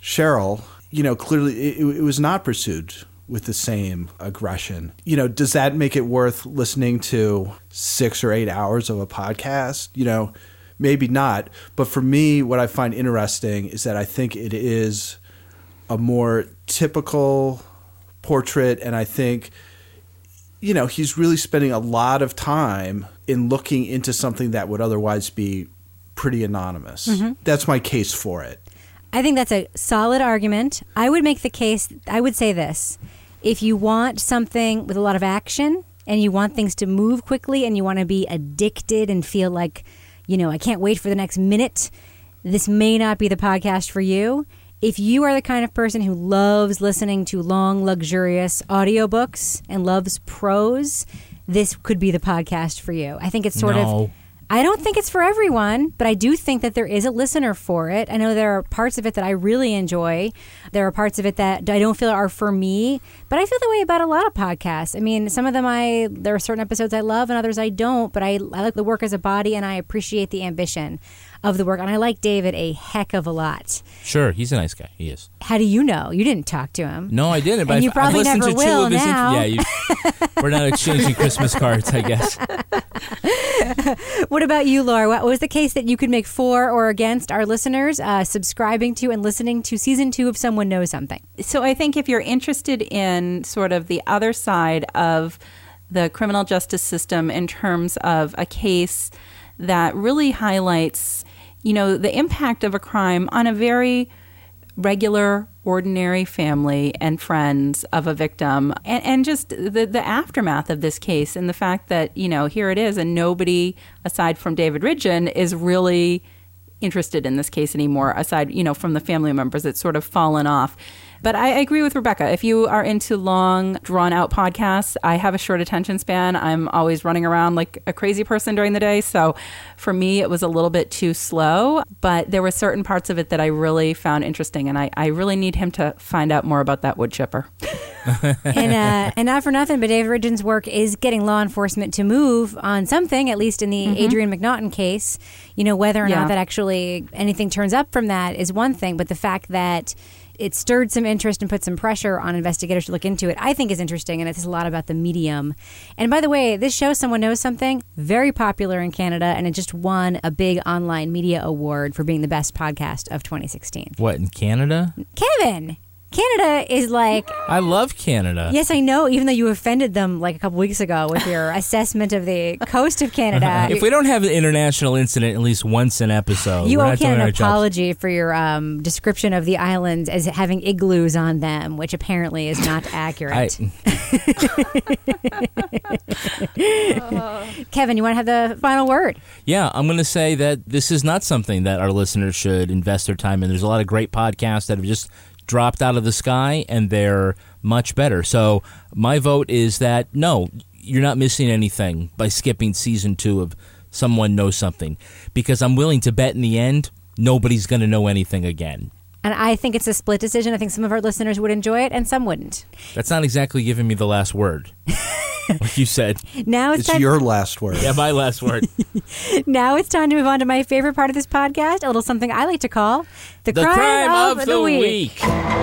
Cheryl, you know, clearly it, it was not pursued with the same aggression. You know, does that make it worth listening to six or eight hours of a podcast? You know, maybe not. But for me, what I find interesting is that I think it is a more typical portrait. And I think, you know, he's really spending a lot of time in looking into something that would otherwise be pretty anonymous. Mm-hmm. That's my case for it.
I think that's a solid argument. I would make the case, I would say this. If you want something with a lot of action and you want things to move quickly and you want to be addicted and feel like, you know, I can't wait for the next minute, this may not be the podcast for you. If you are the kind of person who loves listening to long, luxurious audiobooks and loves prose, this could be the podcast for you. I think it's sort
no.
of... I don't think it's for everyone, but I do think that there is a listener for it. I know there are parts of it that I really enjoy. There are parts of it that I don't feel are for me, but I feel that way about a lot of podcasts. I mean, some of them I, there are certain episodes I love and others I don't, but I, I like the work as a body and I appreciate the ambition of the work. And I like David a heck of a lot.
Sure, he's a nice guy. He is.
How do you know? You didn't talk to him.
No, I didn't. But
and
I've,
you probably
I've listened
never
to
will
two of his
now.
Inf- yeah, you, we're not exchanging Christmas cards, I guess.
What about you, Laura? What was the case that you could make for or against our listeners uh, subscribing to and listening to season two of Someone Knows Something?
So I think if you're interested in sort of the other side of the criminal justice system in terms of a case that really highlights, you know, the impact of a crime on a very regular, ordinary family and friends of a victim, and, and just the, the aftermath of this case and the fact that, you know, here it is and nobody aside from David Ridgen is really interested in this case anymore, aside, you know, from the family members. It's sort of fallen off. But I agree with Rebecca. If you are into long, drawn-out podcasts, I have a short attention span. I'm always running around like a crazy person during the day. So for me, it was a little bit too slow. But there were certain parts of it that I really found interesting. And I, I really need him to find out more about that wood chipper.
and, uh, and not for nothing, but David Ridgen's work is getting law enforcement to move on something, at least in the mm-hmm. Adrian McNaughton case. You know, whether or yeah. not that actually anything turns up from that is one thing. But the fact that it stirred some interest and put some pressure on investigators to look into it, I think is interesting, and it's a lot about the medium. And by the way, this show, Someone Knows Something, very popular in Canada, and it just won a big online media award for being the best podcast of twenty sixteen.
What, in Canada?
Kevin! Canada is like...
I love Canada.
Yes, I know, even though you offended them like a couple weeks ago with your assessment of the coast of Canada.
If we don't have an international incident at least once an episode,
you
we're
owe
not doing
Canada
our
an apology jobs. For your um, description of the islands as having igloos on them, which apparently is not accurate. I... Kevin, you want to have the final word?
Yeah, I'm going to say that this is not something that our listeners should invest their time in. There's a lot of great podcasts that have just dropped out of the sky, and they're much better. So my vote is that, no, you're not missing anything by skipping season two of Someone Knows Something, because I'm willing to bet in the end, nobody's going to know anything again.
And I think it's a split decision. I think some of our listeners would enjoy it, and some wouldn't.
That's not exactly giving me the last word. Like you said.
Now it's,
it's
time
your last word.
Yeah, my last word.
Now it's time to move on to my favorite part of this podcast, a little something I like to call the,
the
crime,
crime
of,
of
the,
the
week.
week.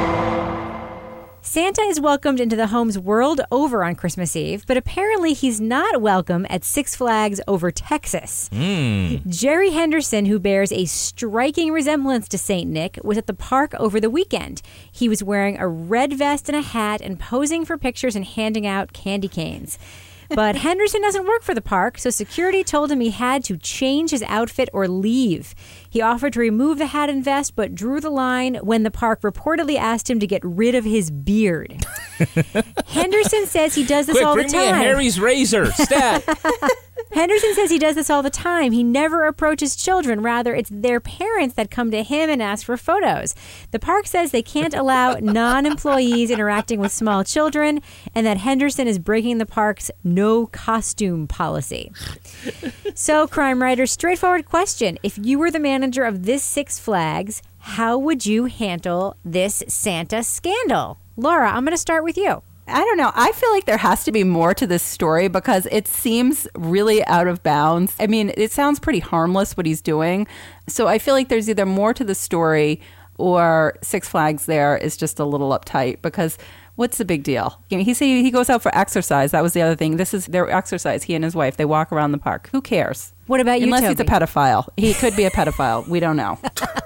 Santa is welcomed into the homes world over on Christmas Eve, but apparently he's not welcome at Six Flags Over Texas.
Mm.
Jerry Henderson, who bears a striking resemblance to Saint Nick, was at the park over the weekend. He was wearing a red vest and a hat and posing for pictures and handing out candy canes. But Henderson doesn't work for the park, so security told him he had to change his outfit or leave. He offered to remove the hat and vest, but drew the line when the park reportedly asked him to get rid of his beard. Henderson says he does this
Quick,
all the
bring
time.
me a Harry's razor, stat.
Henderson says he does this all the time. He never approaches children. Rather, it's their parents that come to him and ask for photos. The park says they can't allow non-employees interacting with small children, and that Henderson is breaking the park's no costume policy. So, crime writers, straightforward question. If you were the manager of this Six Flags, how would you handle this Santa scandal? Laura, I'm going to start with you.
I don't know. I feel like there has to be more to this story because it seems really out of bounds. I mean, it sounds pretty harmless what he's doing. So I feel like there's either more to the story or Six Flags there is just a little uptight because what's the big deal? I mean, he say he goes out for exercise. That was the other thing. This is their exercise. He and his wife, they walk around the park. Who cares?
What about you,
Unless
Toby?
he's a pedophile. He could be a pedophile. We don't know.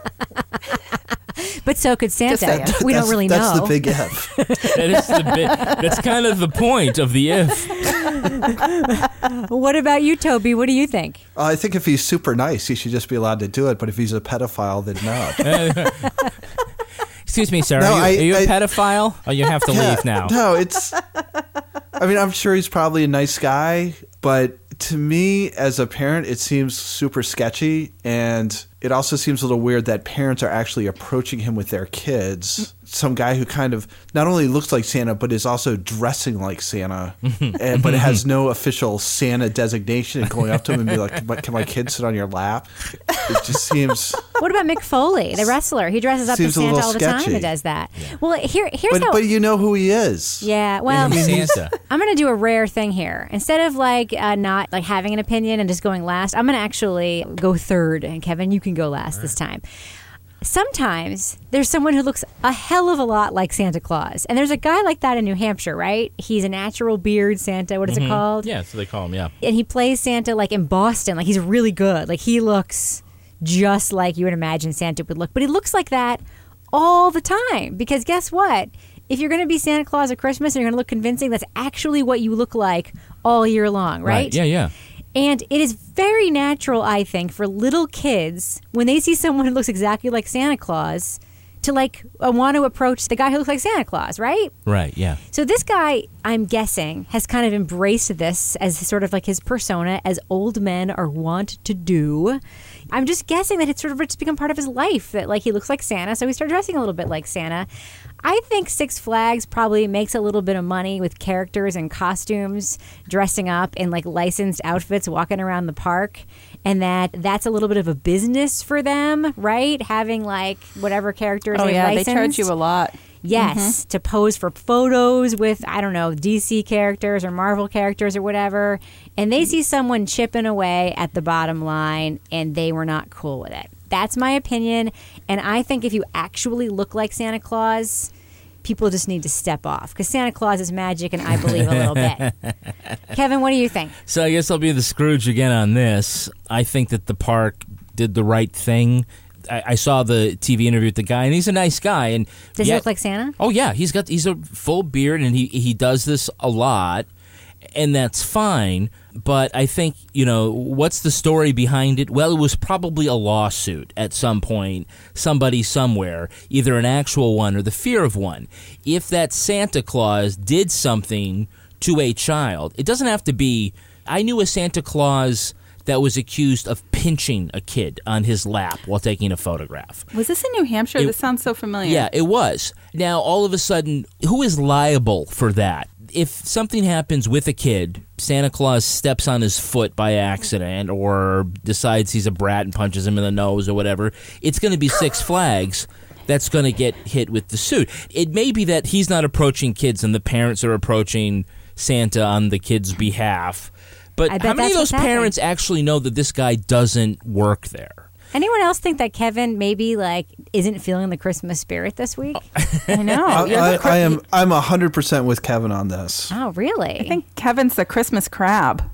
But so could Santa.
That-
we don't
that's-
really
that's
know.
the big if.
That is the bit. That's kind of the point of the if.
What about you, Toby? What do you think?
Uh, I think if he's super nice, he should just be allowed to do it. But if he's a pedophile, then no.
Excuse me, sir.
No,
are you,
I-
are you a
I-
pedophile? Oh, you have to
Yeah,
leave now.
No, it's. I mean, I'm sure he's probably a nice guy, but to me, as a parent, it seems super sketchy, and it also seems a little weird that parents are actually approaching him with their kids. Some guy who kind of not only looks like Santa, but is also dressing like Santa, and, but has no official Santa designation, and going up to him and be like, "Can my, can my kid sit on your lap?" It just seems.
What about Mick Foley, the wrestler? He dresses up
Seems
as
a
Santa
little
all the time
sketchy.
and does that. Well, here, here's
But
how.
but you know who he is.
Yeah, well,
He's Santa.
I'm going to do a rare thing here. Instead of like uh, not like having an opinion and just going last, I'm going to actually go third. And Kevin, you can go last this time. Sometimes there's someone who looks a hell of a lot like Santa Claus. And there's a guy like that in New Hampshire, right? He's a natural beard Santa. What is it called?
Yeah, so they call him, yeah.
And he plays Santa like in Boston. Like he's really good. Like he looks just like you would imagine Santa would look. But he looks like that all the time. Because guess what? If you're going to be Santa Claus at Christmas and you're going to look convincing, that's actually what you look like all year long, right?
Yeah, yeah.
And it is very natural, I think, for little kids, when they see someone who looks exactly like Santa Claus, to like uh, want to approach the guy who looks like Santa Claus, right?
Right, yeah.
So this guy, I'm guessing, has kind of embraced this as sort of like his persona, as old men are wont to do. I'm just guessing that it's sort of just become part of his life, that like he looks like Santa, so he started dressing a little bit like Santa. I think Six Flags probably makes a little bit of money with characters and costumes dressing up in like licensed outfits walking around the park, and that that's a little bit of a business for them, right? Having like whatever characters
Oh
they've
yeah,
licensed.
they charge you a lot.
Yes, to pose for photos with, I don't know, D C characters or Marvel characters or whatever. And they see someone chipping away at the bottom line and they were not cool with it. That's my opinion. And I think if you actually look like Santa Claus, people just need to step off because Santa Claus is magic and I believe a little bit. Kevin, what do you think?
So I guess I'll be the Scrooge again on this. I think that the park did the right thing. I, I saw the T V interview with the guy, and he's a nice guy. And
Does
yeah,
he look like Santa?
Oh yeah, he's got he's a full beard, and he he does this a lot, and that's fine. But I think, you know, what's the story behind it? Well, it was probably a lawsuit at some point, somebody somewhere, either an actual one or the fear of one. If that Santa Claus did something to a child, it doesn't have to be. I knew a Santa Claus that was accused of pinching a kid on his lap while taking a photograph.
Was this in New Hampshire?
It-
this sounds so familiar.
Yeah, it was. Now, all of a sudden, who is liable for that? If something happens with a kid, Santa Claus steps on his foot by accident or decides he's a brat and punches him in the nose or whatever, it's going to be Six Flags that's going to get hit with the suit. It may be that he's not approaching kids and the parents are approaching Santa on the kid's behalf. But
I bet
how many of
that's
those
what's
parents actually know that this guy doesn't work there?
Anyone else think that Kevin maybe like isn't feeling the Christmas spirit this week?
I know.
I,
You're the
I, I am. I'm a hundred percent with Kevin on this.
Oh, really?
I think Kevin's the Christmas crab.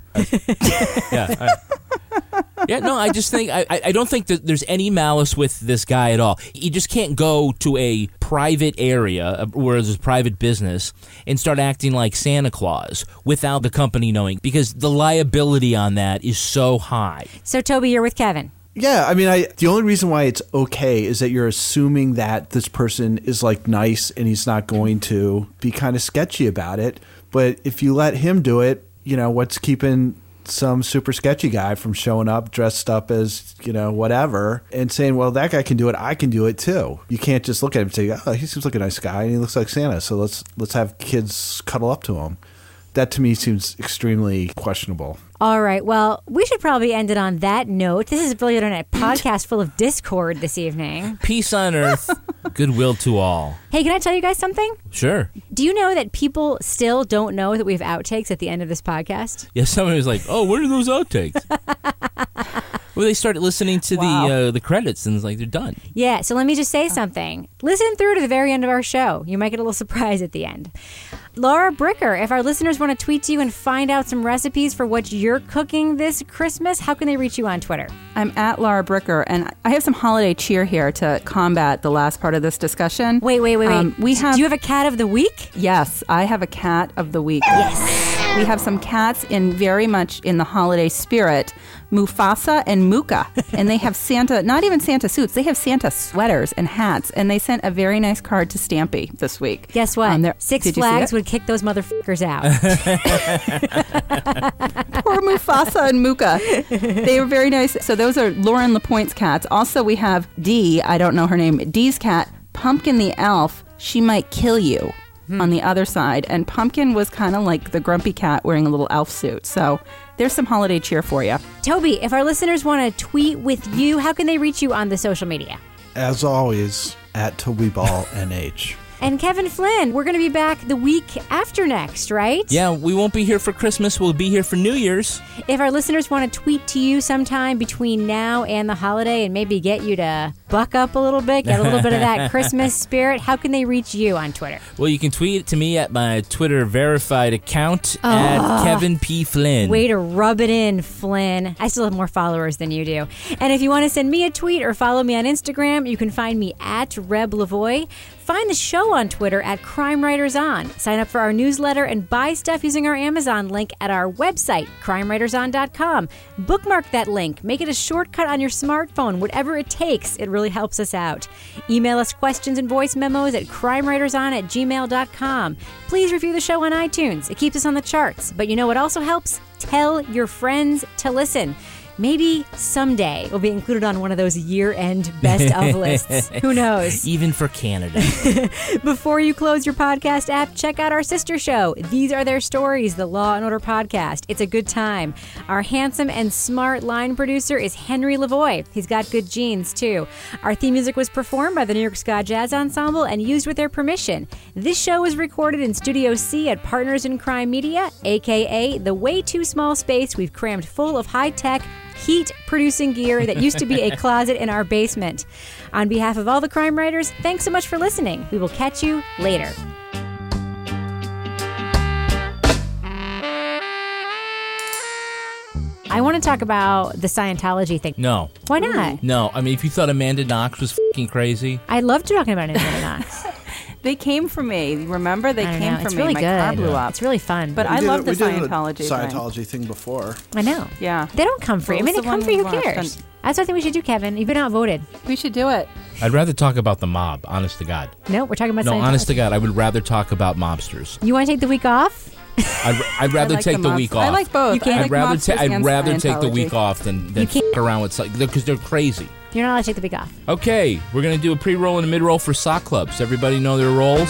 Yeah. I, yeah, no, I just think, I, I don't think that there's any malice with this guy at all. You just can't go to a private area where there's private business and start acting like Santa Claus without the company knowing, because the liability on that is so high.
So, Toby, you're with Kevin.
Yeah, I mean, I the only reason why it's okay is that you're assuming that this person is like nice and he's not going to be kind of sketchy about it. But if you let him do it, you know, what's keeping some super sketchy guy from showing up dressed up as, you know, whatever and saying, well, that guy can do it, I can do it too. You can't just look at him and say, oh, he seems like a nice guy and he looks like Santa, so let's let's have kids cuddle up to him. That to me seems extremely questionable.
All right. Well, we should probably end it on that note. This is a Brilliant Internet podcast full of discord this evening.
Peace on earth, goodwill to all.
Hey, can I tell you guys something?
Sure.
Do you know that people still don't know that we have outtakes at the end of this podcast?
Yeah, somebody was like, oh, where are those outtakes? Well, they start listening to
Wow.
the uh, the credits and it's like they're done.
Yeah, so let me just say something. Listen through to the very end of our show. You might get a little surprise at the end. Laura Bricker, if our listeners want to tweet to you and find out some recipes for what you're cooking this Christmas, how can they reach you on Twitter?
I'm at Laura Bricker, and I have some holiday cheer here to combat the last part of this discussion.
Wait, wait, wait, wait.
Um, we have
Do you have a cat of the week?
Yes, I have a cat of the week. Yes. We have some cats in very much in the holiday spirit, Mufasa and Muka. And they have Santa, not even Santa suits, they have Santa sweaters and hats. And they sent a very nice card to Stampy this week.
Guess what?
Um, they're-
Six
did you see
Flags
it?
would kick those motherfuckers out.
Poor Mufasa and Muka. They were very nice. So those are Lauren LaPointe's cats. Also, we have Dee, I don't know her name, Dee's cat, Pumpkin the elf. She might kill you. On the other side. And Pumpkin was kind of like the grumpy cat wearing a little elf suit. So there's some holiday cheer for you.
Toby, if our listeners want to tweet with you, how can they reach you on the social media?
As always, at TobyBallNH.
And Kevin Flynn, we're going to be back the week after next, right?
Yeah, we won't be here for Christmas. We'll be here for New Year's.
If our listeners want to tweet to you sometime between now and the holiday and maybe get you to buck up a little bit, get a little bit of that Christmas spirit, how can they reach you on Twitter?
Well, you can tweet to me at my Twitter verified account at Kevin P. Flynn.
Way to rub it in, Flynn. I still have more followers than you do. And if you want to send me a tweet or follow me on Instagram, you can find me at Reb Lavoie. Find the show on Twitter at Crime Writers On. Sign up for our newsletter and buy stuff using our Amazon link at our website, crime writers on dot com. Bookmark that link. Make it a shortcut on your smartphone. Whatever it takes, it really helps us out. Email us questions and voice memos at crime writers on at gmail dot com. Please review the show on iTunes. It keeps us on the charts. But you know what also helps? Tell your friends to listen. Maybe someday we'll be included on one of those year-end best of lists. Who knows?
Even for Canada.
Before you close your podcast app, check out our sister show. These Are Their Stories, the Law and Order podcast. It's a good time. Our handsome and smart line producer is Henry Lavoie. He's got good genes, too. Our theme music was performed by the New York Ska Jazz Ensemble and used with their permission. This show was recorded in Studio C at Partners in Crime Media, a k a the way too small space we've crammed full of high-tech, heat-producing gear that used to be a closet in our basement. On behalf of all the crime writers, thanks so much for listening. We will catch you later. I want to talk about the Scientology thing.
No.
Why not?
No. I mean, if you thought Amanda Knox was fucking crazy.
I loved talking about Amanda Knox.
They came for me. Remember? They
I
came
know.
for
It's
me.
really
My
good.
car blew up.
It's really fun.
But
We
I
did
love
it-
the
we did a
Scientology thing.
Scientology thing before.
I know.
Yeah.
They don't come free.
What
I mean,
was
they
the
come
one
free. Who
we watched?
cares?
And-
That's what I think we should do, Kevin. You've been outvoted.
We should do it.
I'd rather talk about the mob, honest to God.
No, we're talking about
No,
Scientology.
honest to God, I would rather talk about mobsters.
You want to take the week off?
I'd, I'd rather
I like
take the,
mobs-
week off.
I like both.
You can't-
I
I'd
like
rather,
mobsters
ta- I'd
and
rather take the
Scientology.
week off than, than
You
f- around with something because they're crazy.
You're not allowed to take the week off.
Okay, we're going to do a pre-roll and a mid-roll for sock clubs. Everybody know their roles?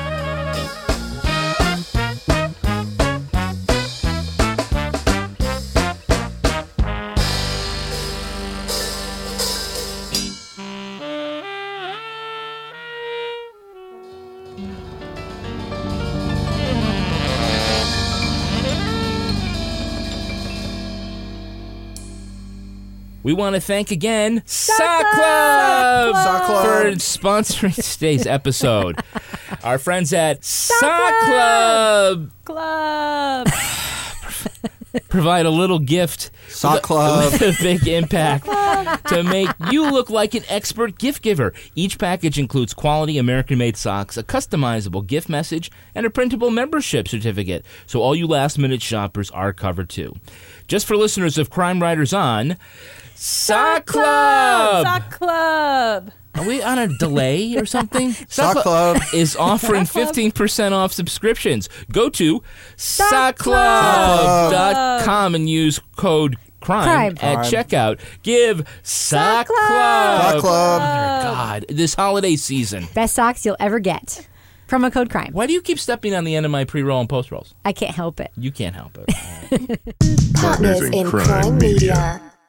We want to thank again Sock Club,
Sock Club.
for sponsoring today's episode. Our friends at Sock Club
Club.
provide a little gift
Sock
with a-
Club.
with a big impact to make you look like an expert gift giver. Each package includes quality American-made socks, a customizable gift message, and a printable membership certificate, so all you last-minute shoppers are covered too. Just for listeners of Crime Writers On, Sock Club!
Sock Club.
Are we on a delay or something?
Sock Club.
is offering fifteen percent off subscriptions. Go to sock
Sock
club dot com and use code crime,
Crime.
at
Crime.
checkout. Give Sock
Sock Club.
Club.
Sock Club.
Oh, my God, this holiday season.
Best socks you'll ever get. Promo code crime.
Why do you keep stepping on the end of my pre-roll and post-rolls?
I can't help it.
You can't help it.
Partners in Crime Media.